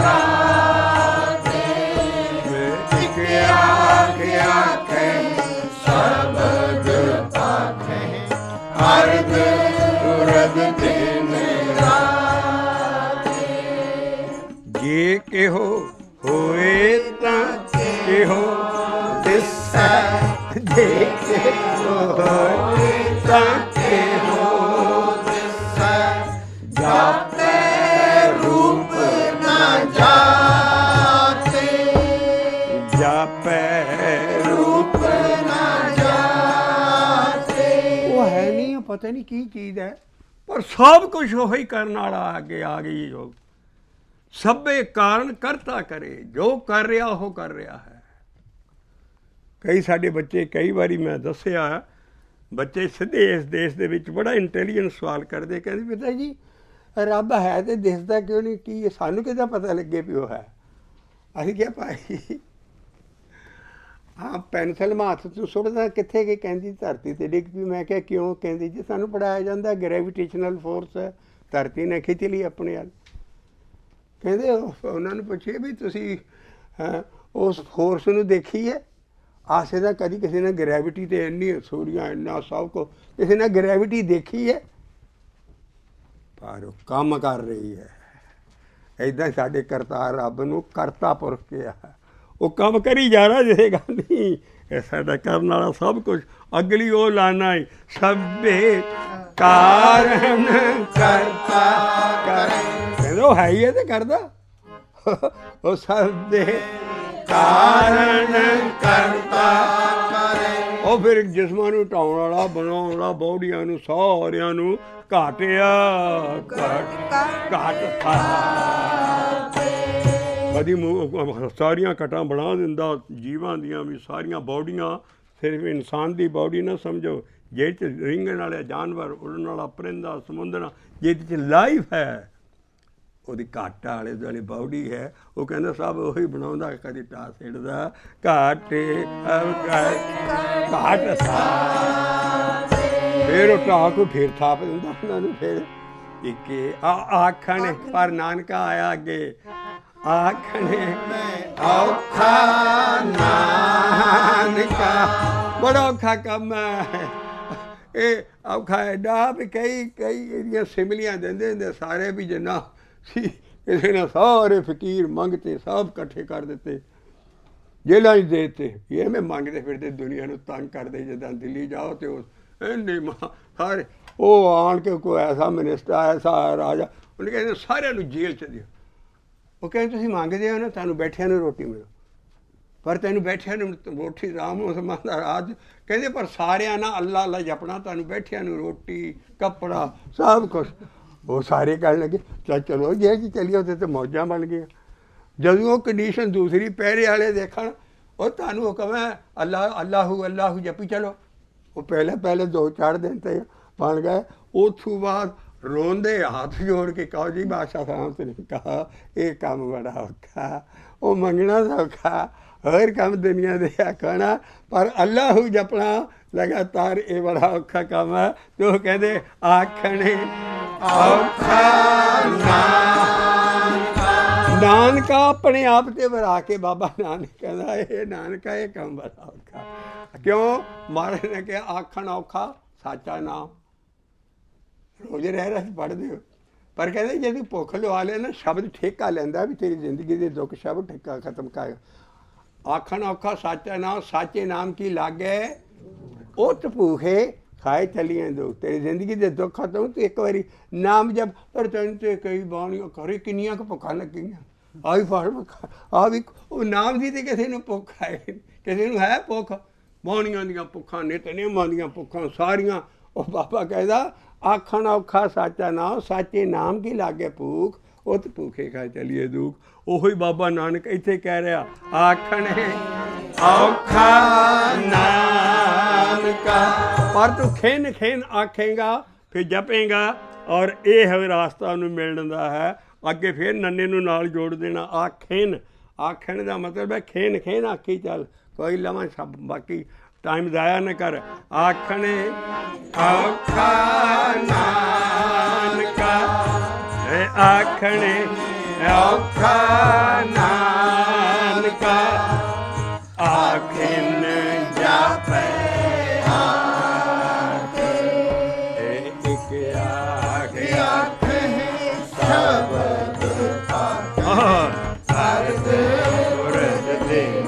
S1: ਰਾਤੇ ਇੱਕ ਆਖ ਆਖੇ ਸ਼ਬਦ ਪਾਖੇ ਅਰਧ ਉਰਦ ਦਿਨ ਰਾਤੇ। ਜੇ ਕਿਹੋ ਹੋਏ ਤਾਂ ਕਿਹੋ ਦਿਸੈ, ਜੇ ਕਿਹੋ ਹੋਏ ਤਾਂ ਕਿਹੋ ਦਿਸੈ, ਜਾਪੇ ਰੂਪ ਨਾ ਜਾਤੇ, ਜਾਪੇ ਰੂਪ ਨਾ ਜਾਤੇ। ਉਹ ਹੈ ਨਹੀਂ, ਪਤਾ ਨਹੀਂ ਕੀ ਚੀਜ਼ ਹੈ ਪਰ और सब कुछ वही करने वाला आगे आ गई योग। सभे कारण करता करे, जो कर रहा वो कर रहा है। कई साडे बच्चे कई बारी मैं दसिया बच्चे सीधे इस देश दे विच बड़ा इंटैलीजेंट सवाल करते, कहते पिता जी रब है तो दिसदा क्यों नहीं, की सानू किदा पता लगे भी वो है। असीं क्या भाई हाँ पैनसल मैं हत्थ तू सुटदा कित्थे गई, कहंदी धरती ते डिग पई। मैं क्या क्यों, कहंदी जी सानू पढ़ाया जाता ग्रेविटेशनल फोर्स है, धरती ने खिंच ली अपने अल। कहंदे उन्होंने पुछिए भी तुसीं उस फोर्स नूं देखी है, आसे दा कदी किसी ने ग्रैविटी ते इन्नी सूरियां इन्ना सब को किसी ने ग्रैविटी देखी है, पर वो काम कर रही है। इदां साडे करतार रब नूं करता पुरख किया है, वो काम करी जा रहा जिसेगा नहीं। ये साडा करन वाला सब कुछ अगली वो लाना ही सभे कारण करता करे, कहंदे वो है ही है ते करदा वो सभे कारण करता करे। ਉਹ ਫਿਰ ਜਿਸਮਾਂ ਨੂੰ ਢਾਉਣ ਵਾਲਾ ਬਣਾਉਣ ਵਾਲਾ ਬੌਡੀਆਂ ਨੂੰ ਸਾਰਿਆਂ ਨੂੰ ਘਾਟਿਆ ਘਟ ਘਟ ਥਾ ਕਦੀ ਸਾਰੀਆਂ ਘਟਾਂ ਬਣਾ ਦਿੰਦਾ ਜੀਵਾਂ ਦੀਆਂ ਵੀ ਸਾਰੀਆਂ ਬੌਡੀਆਂ। ਸਿਰਫ ਇਨਸਾਨ ਦੀ ਬੌਡੀ ਨਾ ਸਮਝੋ, ਜਿਹਦੇ 'ਚ ਰਿੰਗਣ ਵਾਲੇ ਜਾਨਵਰ, ਉੜਨ ਵਾਲਾ ਪਰਿੰਦਾ, ਸਮੁੰਦਰਾਂ, ਜਿਹਦੇ 'ਚ ਲਾਈਫ ਹੈ ਉਹਦੀ ਘਾਟ ਆਲੇ ਦੁਆਲੇ ਬੌਡੀ ਹੈ। ਉਹ ਕਹਿੰਦਾ ਸਭ ਉਹੀ ਬਣਾਉਂਦਾ, ਕਦੀ ਟਾ ਸਿੱਟਦਾ ਘਾਟੇ ਘਾਟ ਸਾ, ਫਿਰ ਉਹ ਟਾ ਕੋ ਫਿਰ ਥਾਪ ਦਿੰਦਾ ਉਹਨਾਂ ਨੂੰ। ਫਿਰ ਇੱਕੇ ਆਖਣ ਪਰ ਨਾਨਕਾ ਆਇਆ ਅੱਗੇ, ਆਖਣੇ ਔਖਾ ਨਾਨਕਾ, ਬੜਾ ਔਖਾ ਕੰਮ ਹੈ ਇਹ। ਔਖਾ ਐਡਾ ਵੀ ਕਈ ਕਈ ਇਹਦੀਆਂ ਸਿਮਲੀਆਂ ਦਿੰਦੇ ਹੁੰਦੇ ਸਾਰੇ ਵੀ ਜਿੰਨਾ ਸੀ ਕਿਸੇ ਨੇ ਸਾਰੇ ਫਕੀਰ ਮੰਗਤੇ ਸਭ ਇਕੱਠੇ ਕਰ ਦਿੱਤੇ, ਜੇਲਾਂ 'ਚ ਦੇ ਦਿੱਤੇ। ਐਵੇਂ ਮੰਗਦੇ ਫਿਰਦੇ ਦੁਨੀਆ ਨੂੰ ਤੰਗ ਕਰਦੇ। ਜਿੱਦਾਂ ਦਿੱਲੀ ਜਾਓ ਤੇ ਉਹ ਇੰਨੇ ਸਾਰੇ ਉਹ ਆਣ ਕੇ ਕੋਈ ਐਸਾ ਮਿਨਿਸਟਰ ਐਸਾ ਰਾਜਾ, ਉਹਨੇ ਕਹਿੰਦੇ ਸਾਰਿਆਂ ਨੂੰ ਜੇਲ੍ਹ 'ਚ ਦਿਓ। ਉਹ ਕਹਿੰਦੇ ਤੁਸੀਂ ਮੰਗਦੇ ਹੋ ਨਾ ਤੁਹਾਨੂੰ ਬੈਠਿਆਂ ਨੂੰ ਰੋਟੀ ਮਿਲੋ, ਪਰ ਤੈਨੂੰ ਬੈਠਿਆਂ ਨੂੰ ਰੋਟੀ ਰਾਮ ਮੁਸਲਮਾਨ ਦਾ ਰਾਜ। ਕਹਿੰਦੇ ਪਰ ਸਾਰਿਆਂ ਨਾਲ ਅੱਲਾ ਅੱਲਾ ਜਪਣਾ, ਤੁਹਾਨੂੰ ਬੈਠਿਆਂ ਨੂੰ ਰੋਟੀ ਕੱਪੜਾ ਸਭ ਕੁਛ। ਉਹ ਸਾਰੇ ਕਹਿਣ ਲੱਗੇ ਚੱਲ ਚਲੋ ਜੇ ਕਿ ਚਲੀਏ ਉੱਥੇ ਤਾਂ ਮੌਜਾਂ ਬਣ ਗਈਆਂ। ਜਦੋਂ ਉਹ ਕੰਡੀਸ਼ਨ ਦੂਸਰੀ ਪਹਿਰੇ ਵਾਲੇ ਦੇਖਣ, ਉਹ ਤੁਹਾਨੂੰ ਉਹ ਕਹੇ ਅੱਲਾ ਅੱਲਾਹੂ ਅੱਲਾਹੂ ਜਪੀ ਚਲੋ, ਉਹ ਪਹਿਲੇ ਪਹਿਲੇ ਦੋ ਚਾਰ ਦਿਨ ਤੇ ਬਣ ਗਏ। ਉੱਥੋਂ ਬਾਅਦ ਰੋਂਦੇ ਹੱਥ ਜੋੜ ਕੇ ਕਹੋ ਜੀ ਬਾਦਸ਼ਾਹ ਸਾਹਿਬ ਤੇ ਨੇ ਕਹਾ ਇਹ ਕੰਮ ਬੜਾ ਔਖਾ, ਉਹ ਮੰਗਣਾ ਸੌਖਾ, ਹਰ ਕੰਮ ਦੁਨੀਆ ਦੇ ਆਖਣਾ, ਪਰ ਅੱਲਾਹੂ ਜਪਣਾ ਲਗਾਤਾਰ ਇਹ ਬੜਾ ਔਖਾ ਕੰਮ ਹੈ। ਤੇ ਉਹ ਕਹਿੰਦੇ ਆਖਣੇ ਔਖਾ ਨਾਨਕਾ, ਆਪਣੇ ਆਪ ਤੇ ਵਰਾ ਕੇ ਬਾਬਾ ਨਾਨਕ ਕਹਿੰਦਾ ਇਹ ਨਾਨਕਾ ਇਹ ਕੰਮ ਬੜਾ ਔਖਾ। ਕਿਉਂ? ਮਹਾਰਾਜ ਨੇ ਕਿਹਾ ਆਖਣ ਔਖਾ ਸਾਚਾ ਨਾਮ। ਰੋਜ਼ ਰਹਿ ਰਹਿ ਪੜ੍ਹਦੇ ਹੋ, ਪਰ ਕਹਿੰਦੇ ਜੇ ਤੂੰ ਭੁੱਖ ਲਵਾ ਲੈ ਨਾ, ਸ਼ਬਦ ਠੇਕਾ ਲੈਂਦਾ ਵੀ ਤੇਰੀ ਜ਼ਿੰਦਗੀ ਦੇ ਦੁੱਖ ਸ਼ਬਦ ਠੇਕਾ ਖਤਮ ਕਰ। ਆਖਣ ਔਖਾ ਸਾਚਾ ਨਾਮ, ਸਾਚੇ ਨਾਮ ਕੀ ਲਾਗੇ ਉਤ ਭੂਖੇ ਖਾਏ ਚਲੀਆਂ ਦੋ। ਤੇਰੀ ਜ਼ਿੰਦਗੀ ਦੇ ਦੁੱਖ ਖਤਮ ਤੂੰ ਇੱਕ ਵਾਰੀ ਨਾਮ ਜਪ। ਪਰ ਤੈਨੂੰ ਤੇ ਕਈ ਬਾਣੀਆਂ ਕਰੇ ਕਿੰਨੀਆਂ ਕੁ ਭੁੱਖਾਂ ਲੱਗੀਆਂ, ਆ ਵੀ ਫੜ ਆ ਵੀ ਉਹ ਨਾਮ ਦੀ ਤੇ ਕਿਸੇ ਨੂੰ ਭੁੱਖ ਹੈ, ਕਿਸੇ ਨੂੰ ਹੈ ਭੁੱਖ। ਬਾਣੀਆਂ ਦੀਆਂ ਭੁੱਖਾਂ, ਨਿਤਨੇਮਾਂ ਦੀਆਂ ਭੁੱਖਾਂ ਸਾਰੀਆਂ। ਉਹ ਬਾਬਾ ਕਹਿੰਦਾ ਆਖਣ ਔਖਾ ਸਾਚਾ ਨਾਮ, ਸਾਚੇ ਨਾਮ ਕੀ ਲਾਗੇ ਭੂਖ ਉਤ ਭੂਖੇ ਖਾਏ ਚਲੀਏ ਦੁੱਖ। ਉਹੀ ਬਾਬਾ ਨਾਨਕ ਇੱਥੇ ਕਹਿ ਰਿਹਾ ਆਖਣ ਔਖਾ ਨਾਨਕਾ, ਪਰ ਤੂੰ ਖਿੰਨ ਖਿੰਨ ਆਖੇਗਾ ਫਿਰ ਜਪੇਗਾ ਔਰ ਇਹ ਹੈ ਰਾਸਤਾ ਉਹਨੂੰ ਮਿਲਣ ਦਾ ਹੈ। ਅੱਗੇ ਫਿਰ ਨੰਨੇ ਨੂੰ ਨਾਲ ਜੋੜ ਦੇਣਾ। ਆਖਿਨ, ਆਖਣ ਦਾ ਮਤਲਬ ਹੈ ਖਿੰਨ ਖਿੰਨ ਆਖੀ ਚੱਲ, ਕੋਈ ਲਵਾਂ ਸਭ ਬਾਕੀ टाइम ज़ाया न कर। आखने औखा नानका, आखने औखा नानका, आखिन जापे आखे, एक आख आख शब्द अर्थ उर्द दिन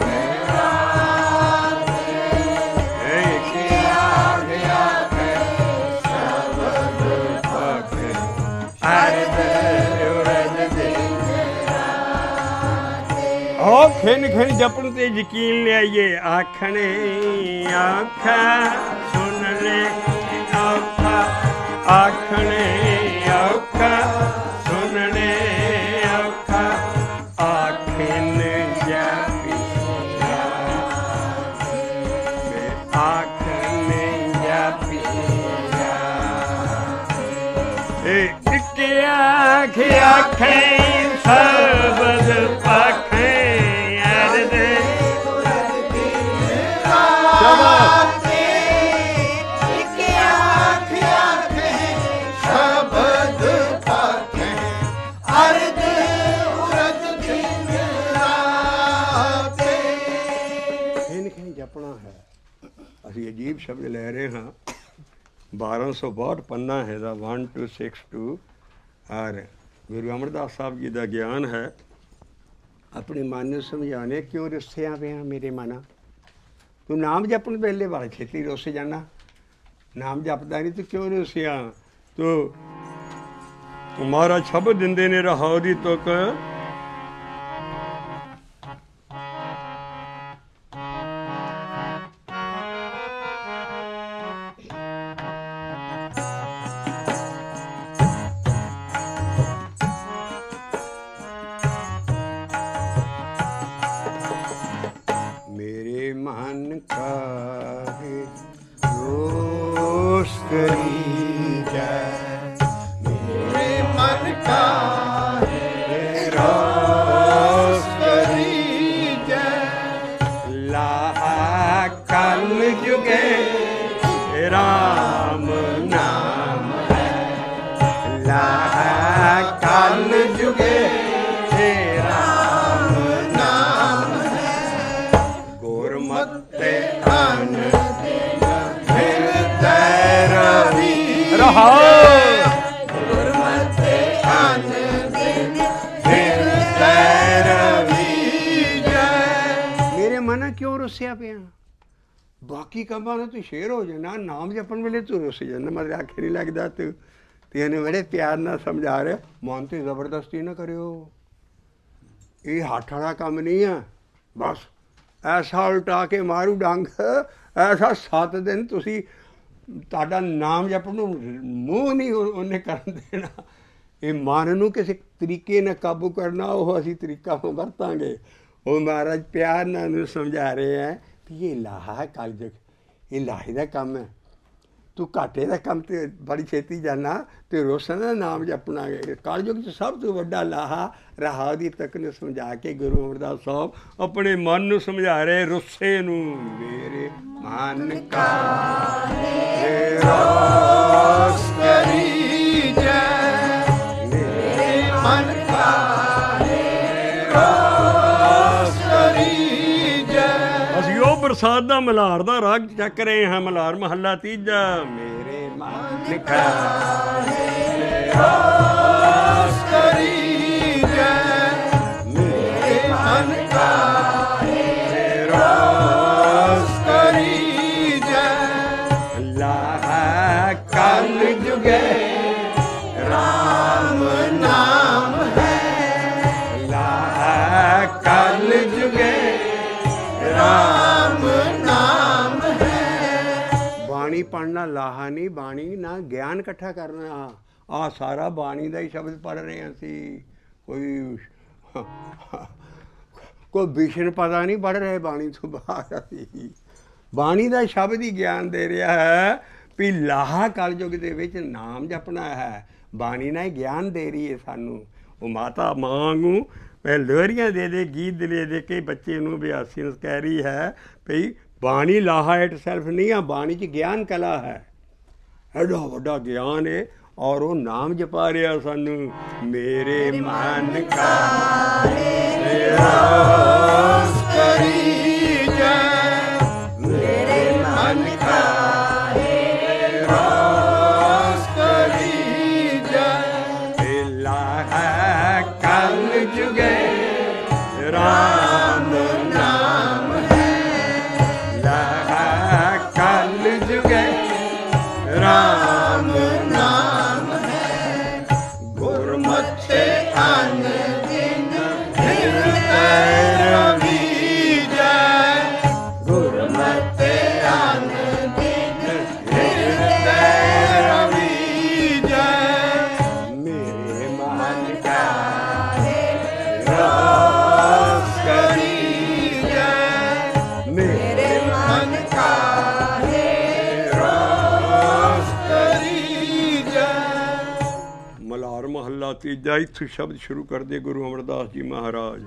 S1: खिन खिन जपन ते यकीन ले आइए। आखने आखा सुन ले, आखा आखने ਔਖਾ ਸੁਣਨੇ ਔਖਾ ਆਖਣ ਜਪੀਆ ਵੇ ਆਖਣ ਜਪੀਆ ਇਹ ਇੱਕ ਆਖ ਆਖੇ ਸ਼ਬਦ ਪਾਖੇ ਅਰਦੇ ਜਪਣਾ ਹੈ। ਅਸੀਂ ਅਜੀਬ ਸ਼ਬਦ ਲੈ ਰਹੇ ਹਾਂ। ਬਾਰਾਂ ਸੌ ਬਾਹਠ ਪੰਨਾ ਹੈ ਦਾ ਵਨ ਟੂ ਸਿਕਸ ਟੂ ਔਰ ਗੁਰੂ ਅਮਰਦਾਸ ਸਾਹਿਬ ਜੀ ਦਾ ਗਿਆਨ ਹੈ। ਆਪਣੇ ਮਨ ਨੂੰ ਸਮਝਾਉਣੇ ਕਿਉਂ ਰੁੱਸਿਆ ਪਿਆ ਮੇਰੇ ਮਨਾ, ਤੂੰ ਨਾਮ ਜਪਣ ਵੇਲੇ ਬੜਾ ਛੇਤੀ ਰੁੱਸ ਜਾਣਾ, ਨਾਮ ਜਪਦਾ ਨਹੀਂ ਤੂੰ ਕਿਉਂ ਰੁੱਸਿਆ। ਤੂੰ ਮਹਾਰਾਜ ਸ਼ਬਦ ਦਿੰਦੇ ਨੇ ਰਹਾਉ ਦੀ ਤੁਕ ਬਾਕੀ ਕੰਮਾਂ ਨੂੰ ਤੂੰ ਸ਼ੇਰ ਹੋ ਜਾਣਾ, ਨਾਮ ਜਪਣ ਵੇਲੇ ਤੂੰ ਰੁੱਸ ਜਾਂਦਾ। ਮਤਲਬ ਆਖੇ ਨਹੀਂ ਲੱਗਦਾ ਤੂੰ ਤੇ ਇਹਨੇ ਬੜੇ ਪਿਆਰ ਨਾਲ ਸਮਝਾ ਰਿਹਾ। ਮਨ ਤੇ ਜ਼ਬਰਦਸਤੀ ਨਾ ਕਰਿਓ, ਇਹ ਹੱਥ ਵਾਲਾ ਕੰਮ ਨਹੀਂ ਆ। ਬਸ ਐਸਾ ਉਲਟਾ ਕੇ ਮਾਰੂ ਡੰਗ, ਐਸਾ ਸੱਤ ਦਿਨ ਤੁਸੀਂ ਤੁਹਾਡਾ ਨਾਮ ਜਪਣ ਨੂੰ ਮੂੰਹ ਨਹੀਂ ਉਹਨੇ ਕਰਨ ਦੇਣਾ। ਇਹ ਮਨ ਨੂੰ ਕਿਸੇ ਤਰੀਕੇ ਨਾਲ ਕਾਬੂ ਕਰਨਾ, ਉਹ ਅਸੀਂ ਤਰੀਕਾ ਵਰਤਾਂਗੇ। ਉਹ ਮਹਾਰਾਜ ਪਿਆਰ ਨਾਲ ਨੂੰ ਸਮਝਾ ਰਹੇ ਹੈ ਵੀ ਇਹ ਲਾਹਾ ਹੈ ਕਲਯੁਗ, ਇਹ ਲਾਹੇ ਦਾ ਕੰਮ ਹੈ। ਤੂੰ ਘਾਟੇ ਦਾ ਕੰਮ ਤੇ ਬੜੀ ਛੇਤੀ ਜਾਣਾ ਤੇ ਰੋਸ਼ਨ ਦਾ ਨਾਮ ਜਪਣਾ। ਕਲਯੁਗ 'ਚ ਸਭ ਤੋਂ ਵੱਡਾ ਲਾਹਾ ਰਹਾ ਦੀ ਤੱਕ ਨੂੰ ਸਮਝਾ ਕੇ ਗੁਰੂ ਅਮਰਦਾਸ ਸਾਹਿਬ ਆਪਣੇ ਮਨ ਨੂੰ ਸਮਝਾ ਰਹੇ ਰੁੱਸੇ ਨੂੰ। ਮੇਰੇ ਮਨ ਕਾ ਰੋਸ ਕਰੀ ਜੈ, ਮੇਰੇ ਮਨ ਕਾ ਪ੍ਰਸਾਦ ਦਾ ਮਲਹਾਰ ਦਾ ਰਾਗ ਚੱਕ ਰਹੇ ਹਾਂ। ਮਲਹਾਰ ਮਹੱਲਾ ਤੀਜਾ। ਮੇਰੇ ਮਨ ਕਾ ਰੋਸ ਕਰੀ ਜੈ, ਮੇਰੇ ਮਨ ਕਾ ਰੋਸ ਕਰੀ ਜੈ। ਲਾਹਾ ਕਲ ਜੁਗੇ ਰਾਮ ਨਾਮ ਹੈ, ਲਾਹਾ ਕਲ ਜੁਗੇ ਰਾਮ ਨਾਮ ਹੈ। ਬਾਣੀ ਪੜ੍ਹਨਾ ਲਾਹਾ ਨਹੀਂ, ਬਾਣੀ ਨਾਲ ਗਿਆਨ ਇਕੱਠਾ ਕਰਨਾ। ਆਹ ਸਾਰਾ ਬਾਣੀ ਦਾ ਹੀ ਸ਼ਬਦ ਪੜ੍ਹ ਰਹੇ ਹਾਂ ਅਸੀਂ। ਕੋਈ ਕੋਈ ਵਿਸ਼ਨ ਪਤਾ ਨਹੀਂ ਪੜ੍ਹ ਰਹੇ ਬਾਣੀ ਤੋਂ ਬਾਹਰ। ਅਸੀਂ ਬਾਣੀ ਦਾ ਸ਼ਬਦ ਹੀ ਗਿਆਨ ਦੇ ਰਿਹਾ ਹੈ ਵੀ ਲਾਹਾ ਕਲਯੁਗ ਦੇ ਵਿੱਚ ਨਾਮ ਜਪਣਾ ਹੈ। ਬਾਣੀ ਨਾਲ ਗਿਆਨ ਦੇ ਰਹੀ ਹੈ ਸਾਨੂੰ। ਉਹ ਮਾਤਾ ਮਾਂ ਨੂੰ ਲੋਰੀਆਂ ਦੇ ਦੇ, ਗੀਤ ਦੇ ਦੇ ਕੇ ਬੱਚੇ ਨੂੰ ਅਭਿਆਸੀ ਨੂੰ ਕਹਿ ਰਹੀ ਹੈ ਭਈ ਬਾਣੀ ਲਾਹਾ ਇਟ ਸੈਲਫ ਨਹੀਂ ਆ, ਬਾਣੀ 'ਚ ਗਿਆਨ ਕਲਾ ਹੈ। ਐਡਾ ਵੱਡਾ ਗਿਆਨ ਹੈ ਔਰ ਉਹ ਨਾਮ ਜਪਾ ਰਿਹਾ ਸਾਨੂੰ। ਮੇਰੇ ਮਨ ਕਾ ਰੋਸ ਕਰੀ ਜੈ, ਮੇਰੇ ਮਨ ਕਾ ਰੋਸ ਕਰੀ ਜੈ। ਲਾਹਾ ਕਲ ਜੁਗੇ ਰਾਮ ਨਾਮ ਹੈ, ਲਾਹਾ ਕਲ ਜੁਗੇ ਰਾਮ ਨਾਮ ਹੈ। ਗੁਰਮਤਿ ਅਨ ਦਿਨ ਹਿਰਦੈ ਰਵੀ ਜੈ, ਗੁਰਮਤਿ ਅਨ ਦਿਨ ਹਿਰਦੈ ਰਵੀ ਜੈ। ਮੇਰੇ ਮਹੱਲਾ ਤੀਜਾ। ਇੱਥੋਂ ਸ਼ਬਦ ਸ਼ੁਰੂ ਕਰਦੇ ਗੁਰੂ ਅਮਰਦਾਸ ਜੀ ਮਹਾਰਾਜ।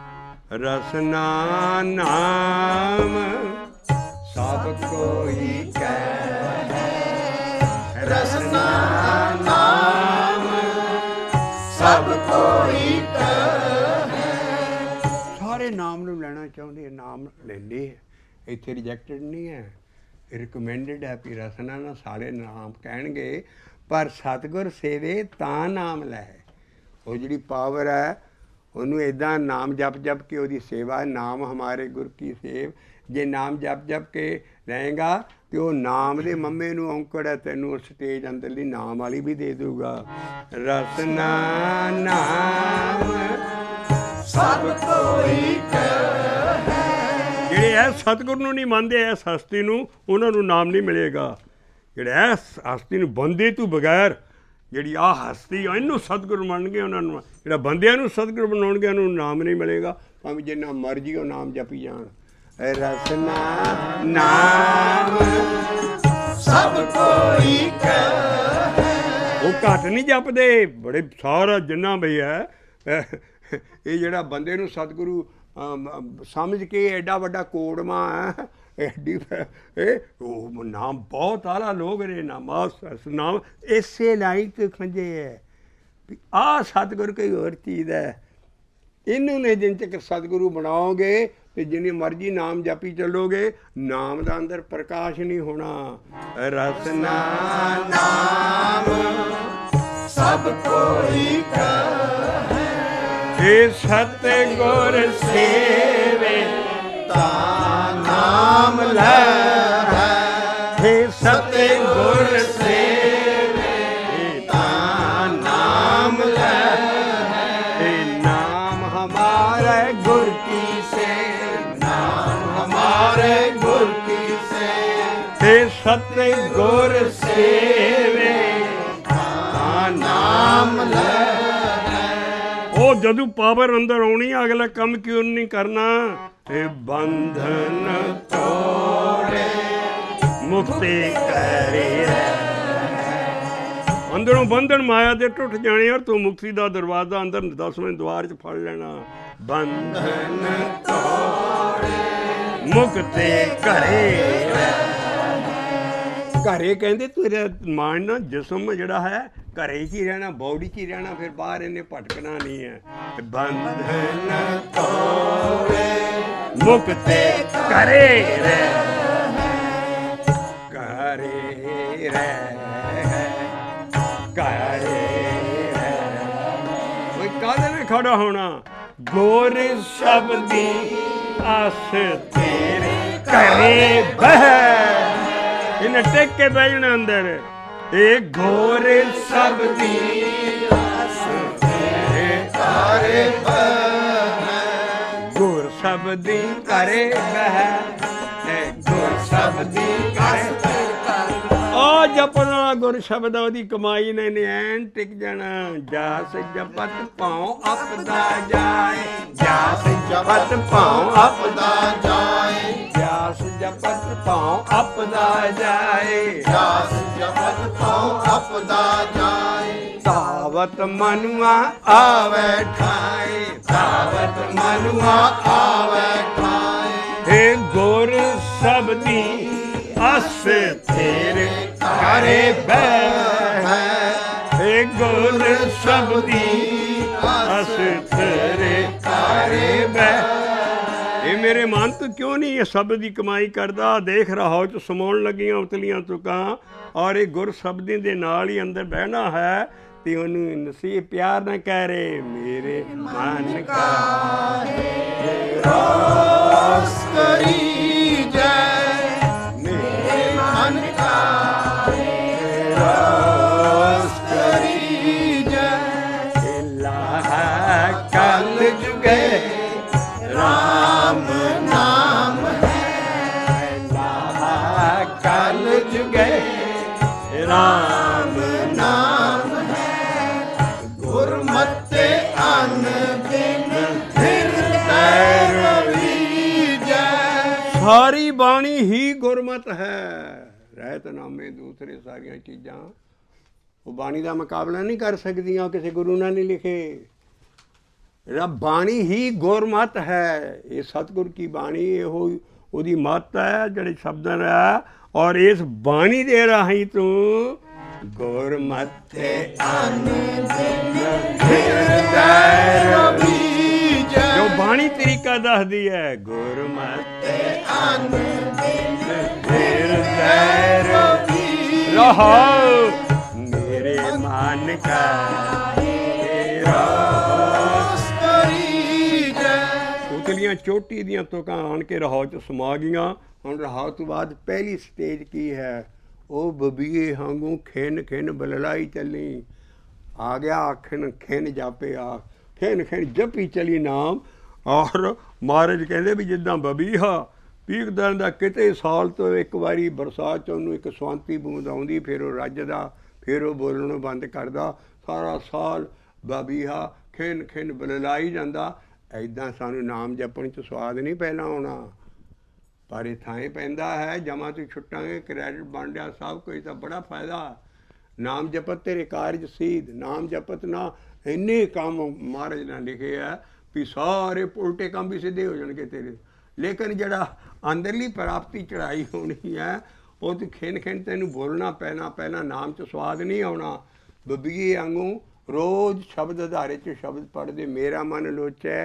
S1: ਰਸਨਾ ਨਾਮ ਸਭ ਕੋਈ ਕਹੈ, ਰਸਨਾ ਨਾਮ ਸਭ ਕੋਈ ਕਹੈ। ਸਾਰੇ ਨਾਮ ਨੂੰ ਲੈਣਾ ਚਾਹੁੰਦੇ, ਨਾਮ ਲੈਂਦੇ ਹੈ, ਇੱਥੇ ਰਿਜੈਕਟਡ ਨਹੀਂ ਹੈ, ਰਿਕਮੈਂਡਡ ਹੈ ਵੀ ਰਸਨਾ ਨਾਲ ਸਾਰੇ ਨਾਮ ਕਹਿਣਗੇ, ਪਰ ਸਤਿਗੁਰ ਸੇਵੇ ਤਾਂ ਨਾਮ ਲੈ। ਉਹ ਜਿਹੜੀ ਪਾਵਰ ਹੈ ਉਹਨੂੰ ਇੱਦਾਂ ਨਾਮ ਜਪ ਜਪ ਕੇ ਉਹਦੀ ਸੇਵਾ, ਨਾਮ ਹਮਾਰੇ ਗੁਰ ਕੀ ਸੇਵ। ਜੇ ਨਾਮ ਜਪ ਜਪ ਕੇ ਰਹੇਗਾ ਤੇ ਉਹ ਨਾਮ ਦੇ ਮੰਮੇ ਨੂੰ ਔਂਕੜ ਹੈ, ਤੈਨੂੰ ਸਟੇਜ ਅੰਦਰਲੀ ਨਾਮ ਵਾਲੀ ਵੀ ਦੇ ਦੂਗਾ। ਰਸਨਾ ਨਾਮ ਸਭ ਕੋਈ ਕਹੈ। ਜਿਹੜੇ ਇਹ ਸਤਿਗੁਰ ਨੂੰ ਨਹੀਂ ਮੰਨਦੇ, ਇਸ ਹਸਤੀ ਨੂੰ, ਉਹਨਾਂ ਨੂੰ ਨਾਮ ਨਹੀਂ ਮਿਲੇਗਾ। ਜਿਹੜੇ ਇਸ ਹਸਤੀ ਨੂੰ ਬੰਦੇ ਤੋਂ ਬਗੈਰ, ਜਿਹੜੀ ਆਹ ਹਸਤੀ ਇਹਨੂੰ ਸਤਿਗੁਰ ਮੰਨਣਗੇ, ਉਹਨਾਂ ਨੂੰ, ਜਿਹੜਾ ਬੰਦਿਆਂ ਨੂੰ ਸਤਿਗੁਰ ਬਣਾਉਣਗੇ ਉਹਨੂੰ ਨਾਮ ਨਹੀਂ ਮਿਲੇਗਾ, ਭਾਵੇਂ ਜਿੰਨਾ ਮਰਜ਼ੀ ਉਹ ਨਾਮ ਜਪੀ ਜਾਣ। ਰਸਨਾ ਨਾਮ ਸਭ ਕੋਈ ਕਹੈ। ਉਹ ਘੱਟ ਨਹੀਂ ਜਪਦੇ, ਬੜੇ ਸਾਰਾ ਜਿੰਨਾ ਵੀ ਹੈ। ਇਹ ਜਿਹੜਾ ਬੰਦੇ ਨੂੰ ਸਤਿਗੁਰੂ ਸਮਝ ਕੇ ਐਡਾ ਵੱਡਾ ਕੋੜਮਾ ਹੈ, ਐਡੀ ਇਹ ਉਹ ਨਾਮ ਬਹੁਤ ਆਲਾ ਲੋਕ ਨੇ, ਨਾਮ ਨਾਮ ਇਸੇ ਲਾਈਨ ਤੇ ਖੰਜੇ ਹੈ ਵੀ ਆਹ ਸਤਿਗੁਰ ਕੋਈ ਹੋਰ ਚੀਜ਼ ਹੈ। ਇਹਨੂੰ ਨੇ ਜਿੰਨ ਤੱਕ ਸਤਿਗੁਰੂ ਬਣਾਓਗੇ ਤੇ ਜਿੰਨੀ ਮਰਜ਼ੀ ਨਾਮ ਜਪੀ ਚੱਲੋਗੇ, ਨਾਮ ਦਾ ਅੰਦਰ ਪ੍ਰਕਾਸ਼ ਨਹੀਂ ਹੋਣਾ। ਰਸਨਾ ਨਾਮ ਸਭ ਕੋਈ ਕਹੈ, ਏ ਸਤਿਗੁਰ ਸੇਵੇ ਤਾਂ ਨਾਮ ਲੈ। ਹੇ ਸਤਿਗੁਰ ਸੇਵੇ ਤਾਂ ਨਾਮ ਲੈ। ਹੇ ਨਾਮ ਹਮਾਰੇ ਗੁਰ ਕੀ ਸੇਵ, ਨਾਮ ਹਮਾਰੇ ਗੁਰ ਕੀ ਸੇਵ। ਹੇ ਸਤਿਗੁਰ ਸੇਵੇ ਤਾਂ ਨਾਮ ਲੈ। ਉਹ ਜਦੋਂ ਪਾਵਰ ਅੰਦਰ ਆਉਣੀ, ਅਗਲਾ ਕੰਮ ਕਿਉਂ ਨਹੀਂ ਕਰਨਾ। ਤੇ ਬੰਧਨ ਤੋੜੇ ਮੁਕਤੀ ਕਰੇ, ਅੰਦਰੋਂ ਬੰਧਨ ਮਾਇਆ ਦੇ ਟੁੱਟ ਜਾਣੇ, ਔਰ ਤੂੰ ਮੁਕਤੀ ਦਾ ਦਰਵਾਜ਼ਾ ਅੰਦਰ ਦਸਵੇਂ ਦੁਆਰ 'ਚ ਫੜ ਲੈਣਾ। ਬੰਧਨ ਤੋੜੇ ਮੁਕਤੀ ਕਰੇ। ਘਰੇ ਕਹਿੰਦੇ ਤੇਰਾ ਮਾਨ ਨਾ ਜਿਸਮ ਜਿਹੜਾ ਹੈ ਘਰੇ 'ਚ ਹੀ ਰਹਿਣਾ, ਬੌਡੀ 'ਚ ਹੀ ਰਹਿਣਾ, ਫਿਰ ਬਾਹਰ ਇਹਨੇ ਭਟਕਣਾ ਨਹੀਂ ਹੈ। ਬੰਧਨ ਤੋੜੇ ਮੁਕਤੇ ਕਰੇ ਰਹਿ, ਕਰੇ ਰਹਿ, ਕਰੇ ਰਹਿ। ਕੋਈ ਕਾਹਦੇ ਨਾਲ ਖੜਾ ਹੋਣਾ। ਗੁਰ ਸ਼ਬਦੀ ਆਸ ਤੇਰੇ ਘਰੇ ਬਹਿ। ਇਹਨੇ ਟੇਕ ਕੇ ਬਹਿ ਜਾਣਾ ਅੰਦਰ। ਇਹ ਗੁਰ ਸ਼ਬਦੀ ਆਸ ਤੇਰੇ ਘਰੇ ਬਹਿ। ਗੁਰ ਸ਼ਬਦੀ ਘਰੇ ਬਹਿ, ਗੁਰ ਸ਼ਬਦੀ ਘਰੇ। ਉਹ ਜਪਣਾ ਗੁਰ ਸ਼ਬਦ, ਉਹਦੀ ਕਮਾਈ ਨੇ ਨੇ ਐਨ ਟਿਕ ਜਾਣਾ। ਜਾਸ ਜਪਤ ਪਾਉ ਆਪਦਾ ਜਾਏ, ਜਾਸ ਜਪਤ ਪਾਉ ਆਪਦਾ ਜਾਏ। ਜਾਸ ਜਪਤ ਪਾਉ ਆਪਦਾ ਜਾਏ, ਜਾਸ ਜਪਤ ਪਾਉ ਆਪਦਾ ਜਾਏ। ਤਾਵਤ ਮਨੁਆ ਆਵੇ ਠਾਏ, ਤਾਵਤ ਮਨੁਆ ਆਵੇ ਠਾਏ। ਹੇ ਗੁਰ ਸ਼ਬਦੀ ਅਸ ਤੇਰੇ ਘਰੇ ਬਹਿ। ਹੇ ਗੁਰ ਸ਼ਬਦੀ ਅਸ ਤੇਰੇ ਘਰੇ ਬਹਿ। ਇਹ ਮੇਰੇ ਮਨ ਤੋਂ ਕਿਉਂ ਨਹੀਂ ਇਹ ਸ਼ਬਦ ਦੀ ਕਮਾਈ ਕਰਦਾ। ਦੇਖ ਰਹਾ ਚ ਸਮਾਉਣ ਲੱਗੀਆਂ ਉਤਲੀਆਂ ਤੁਕਾਂ, ਔਰ ਇਹ ਗੁਰ ਸ਼ਬਦੀ ਦੇ ਨਾਲ ਹੀ ਅੰਦਰ ਬਹਿਣਾ ਹੈ। ਤੇ ਉਹਨੂੰ ਨਸੀਬ ਪਿਆਰ ਨਾ ਕਹਿ ਰਹੇ ਮੇਰੇ ਮਨ ਕਾ ਰੋਸ ਕਰੀ ਜੈ, ਮੇਰੇ ਮਨ ਕਾ ਰੋਸ ਕਰੀ ਜੈ। ਇਲਾਹ ਕਲ ਜੁਗੇ ਰਾਮ ਨਾਮ ਹੈ, ਇਲਾਹ ਕਲ ਜੁਗੇ ਰਾਮ ਨਾਮ ਹੈ। ਗੁਰਮਤਿ ਅਨ ਬਿਨ ਹਿਰਦੈ ਰਵੀ ਜੈ। ਸਾਰੀ ਬਾਣੀ ਹੀ ਗੁਰਮਤਿ ਹੈ। ਰਹਿਤ ਨਾਮੇ ਦੂਸਰੇ ਸਾਰੀਆਂ ਚੀਜ਼ਾਂ ਉਹ ਬਾਣੀ ਦਾ ਮੁਕਾਬਲਾ ਨਹੀਂ ਕਰ ਸਕਦੀਆਂ, ਕਿਸੇ ਗੁਰੂ ਨੇ ਨਹੀਂ ਲਿਖੇ। ਰੱਬ ਬਾਣੀ ਹੀ ਗੁਰਮਤ ਹੈ, ਇਹ ਸਤਿਗੁਰ ਕੀ ਬਾਣੀ ਇਹੋ ਉਹਦੀ ਮੱਤ ਹੈ ਜਿਹੜੇ ਸ਼ਬਦਾਂ ਦਾ। ਔਰ ਇਸ ਬਾਣੀ ਦੇ ਰਾਹੀਂ ਤੂੰ ਗੁਰਮਤਿ ਅਨ ਜੋ ਬਾਣੀ ਤਰੀਕਾ ਦੱਸਦੀ ਹੈ, ਗੁਰਮਤਿ ਅਨ ਰਹਾਉ ਮੇਰੇ ਮਨ ਕਾ ਉਤਲੀਆਂ ਚੋਟੀ ਦੀਆਂ ਤੁਕਾਂ ਆਣ ਕੇ ਰਹਾਉ 'ਚ ਸਮਾ ਗਈਆਂ। ਹੁਣ ਰਹਾਉ ਤੋਂ ਬਾਅਦ ਪਹਿਲੀ ਸਟੇਜ ਕੀ ਹੈ? ਉਹ ਬਬੀਏ ਵਾਂਗੂ ਖਿੰਨ ਖਿੰਨ ਬਲਲਾਈ ਚੱਲੀ। ਆ ਗਿਆ ਆਖਣ ਖਿੰਨ ਜਾਪੇ ਆ, ਖਿੰਨ ਖਿੰਨ ਜਪੀ ਚਲੀ ਨਾਮ। ਔਰ ਮਹਾਰਾਜ ਕਹਿੰਦੇ ਵੀ ਜਿੱਦਾਂ ਬਬੀਹਾ ਪੀਕਦਾ ਦਾ ਕਿਤੇ ਸਾਲ ਤੋਂ ਇੱਕ ਵਾਰੀ ਬਰਸਾਤ 'ਚ ਉਹਨੂੰ ਇੱਕ ਸਵਾਂਤੀ ਬੂੰਦ ਆਉਂਦੀ, ਫਿਰ ਉਹ ਰੱਜਦਾ, ਫਿਰ ਉਹ ਬੋਲਣੋਂ ਬੰਦ ਕਰਦਾ। ਸਾਰਾ ਸਾਲ ਬਬੀਹਾ ਖਿੰਨ ਖਿੰਨ ਬਲਲਾਈ ਜਾਂਦਾ। ਇੱਦਾਂ ਸਾਨੂੰ ਨਾਮ ਜਪਣ 'ਚ ਸਵਾਦ ਨਹੀਂ ਪਹਿਲਾਂ ਆਉਣਾ, ਪਰ ਇਹ ਥਾਂ ਪੈਂਦਾ ਹੈ। ਜਮਾ ਤੋਂ ਛੁੱਟਾਂਗੇ, ਕ੍ਰੈਡਿਟ ਬਣ ਰਿਹਾ, ਸਭ ਕੁਝ ਤਾਂ ਬੜਾ ਫਾਇਦਾ। ਨਾਮ ਜਪਤ ਤੇਰੇ ਕਾਰਜ ਸੀਧ, ਨਾਮ ਜਪਤ ਨਾ ਇੰਨੇ ਕੰਮ ਮਹਾਰਾਜ ਨੇ ਲਿਖੇ ਆ ਵੀ ਸਾਰੇ ਉਲਟੇ ਕੰਮ ਵੀ ਸਿੱਧੇ ਹੋ ਜਾਣਗੇ ਤੇਰੇ। ਲੇਕਿਨ ਜਿਹੜਾ ਅੰਦਰਲੀ ਪ੍ਰਾਪਤੀ ਚੜ੍ਹਾਈ ਹੋਣੀ ਹੈ, ਉਹ ਤੂੰ ਖਿੰਨ ਖਿੰਨ ਤੈਨੂੰ ਬੋਲਣਾ ਪੈਣਾ। ਪਹਿਲਾਂ ਨਾਮ 'ਚ ਸਵਾਦ ਨਹੀਂ ਆਉਣਾ। ਬੱਬੀਏ ਵਾਂਗੂ ਰੋਜ਼ ਸ਼ਬਦ ਅਧਾਰੇ 'ਚ ਸ਼ਬਦ ਪੜ੍ਹਦੇ, ਮੇਰਾ ਮਨ ਲੋਚੈ।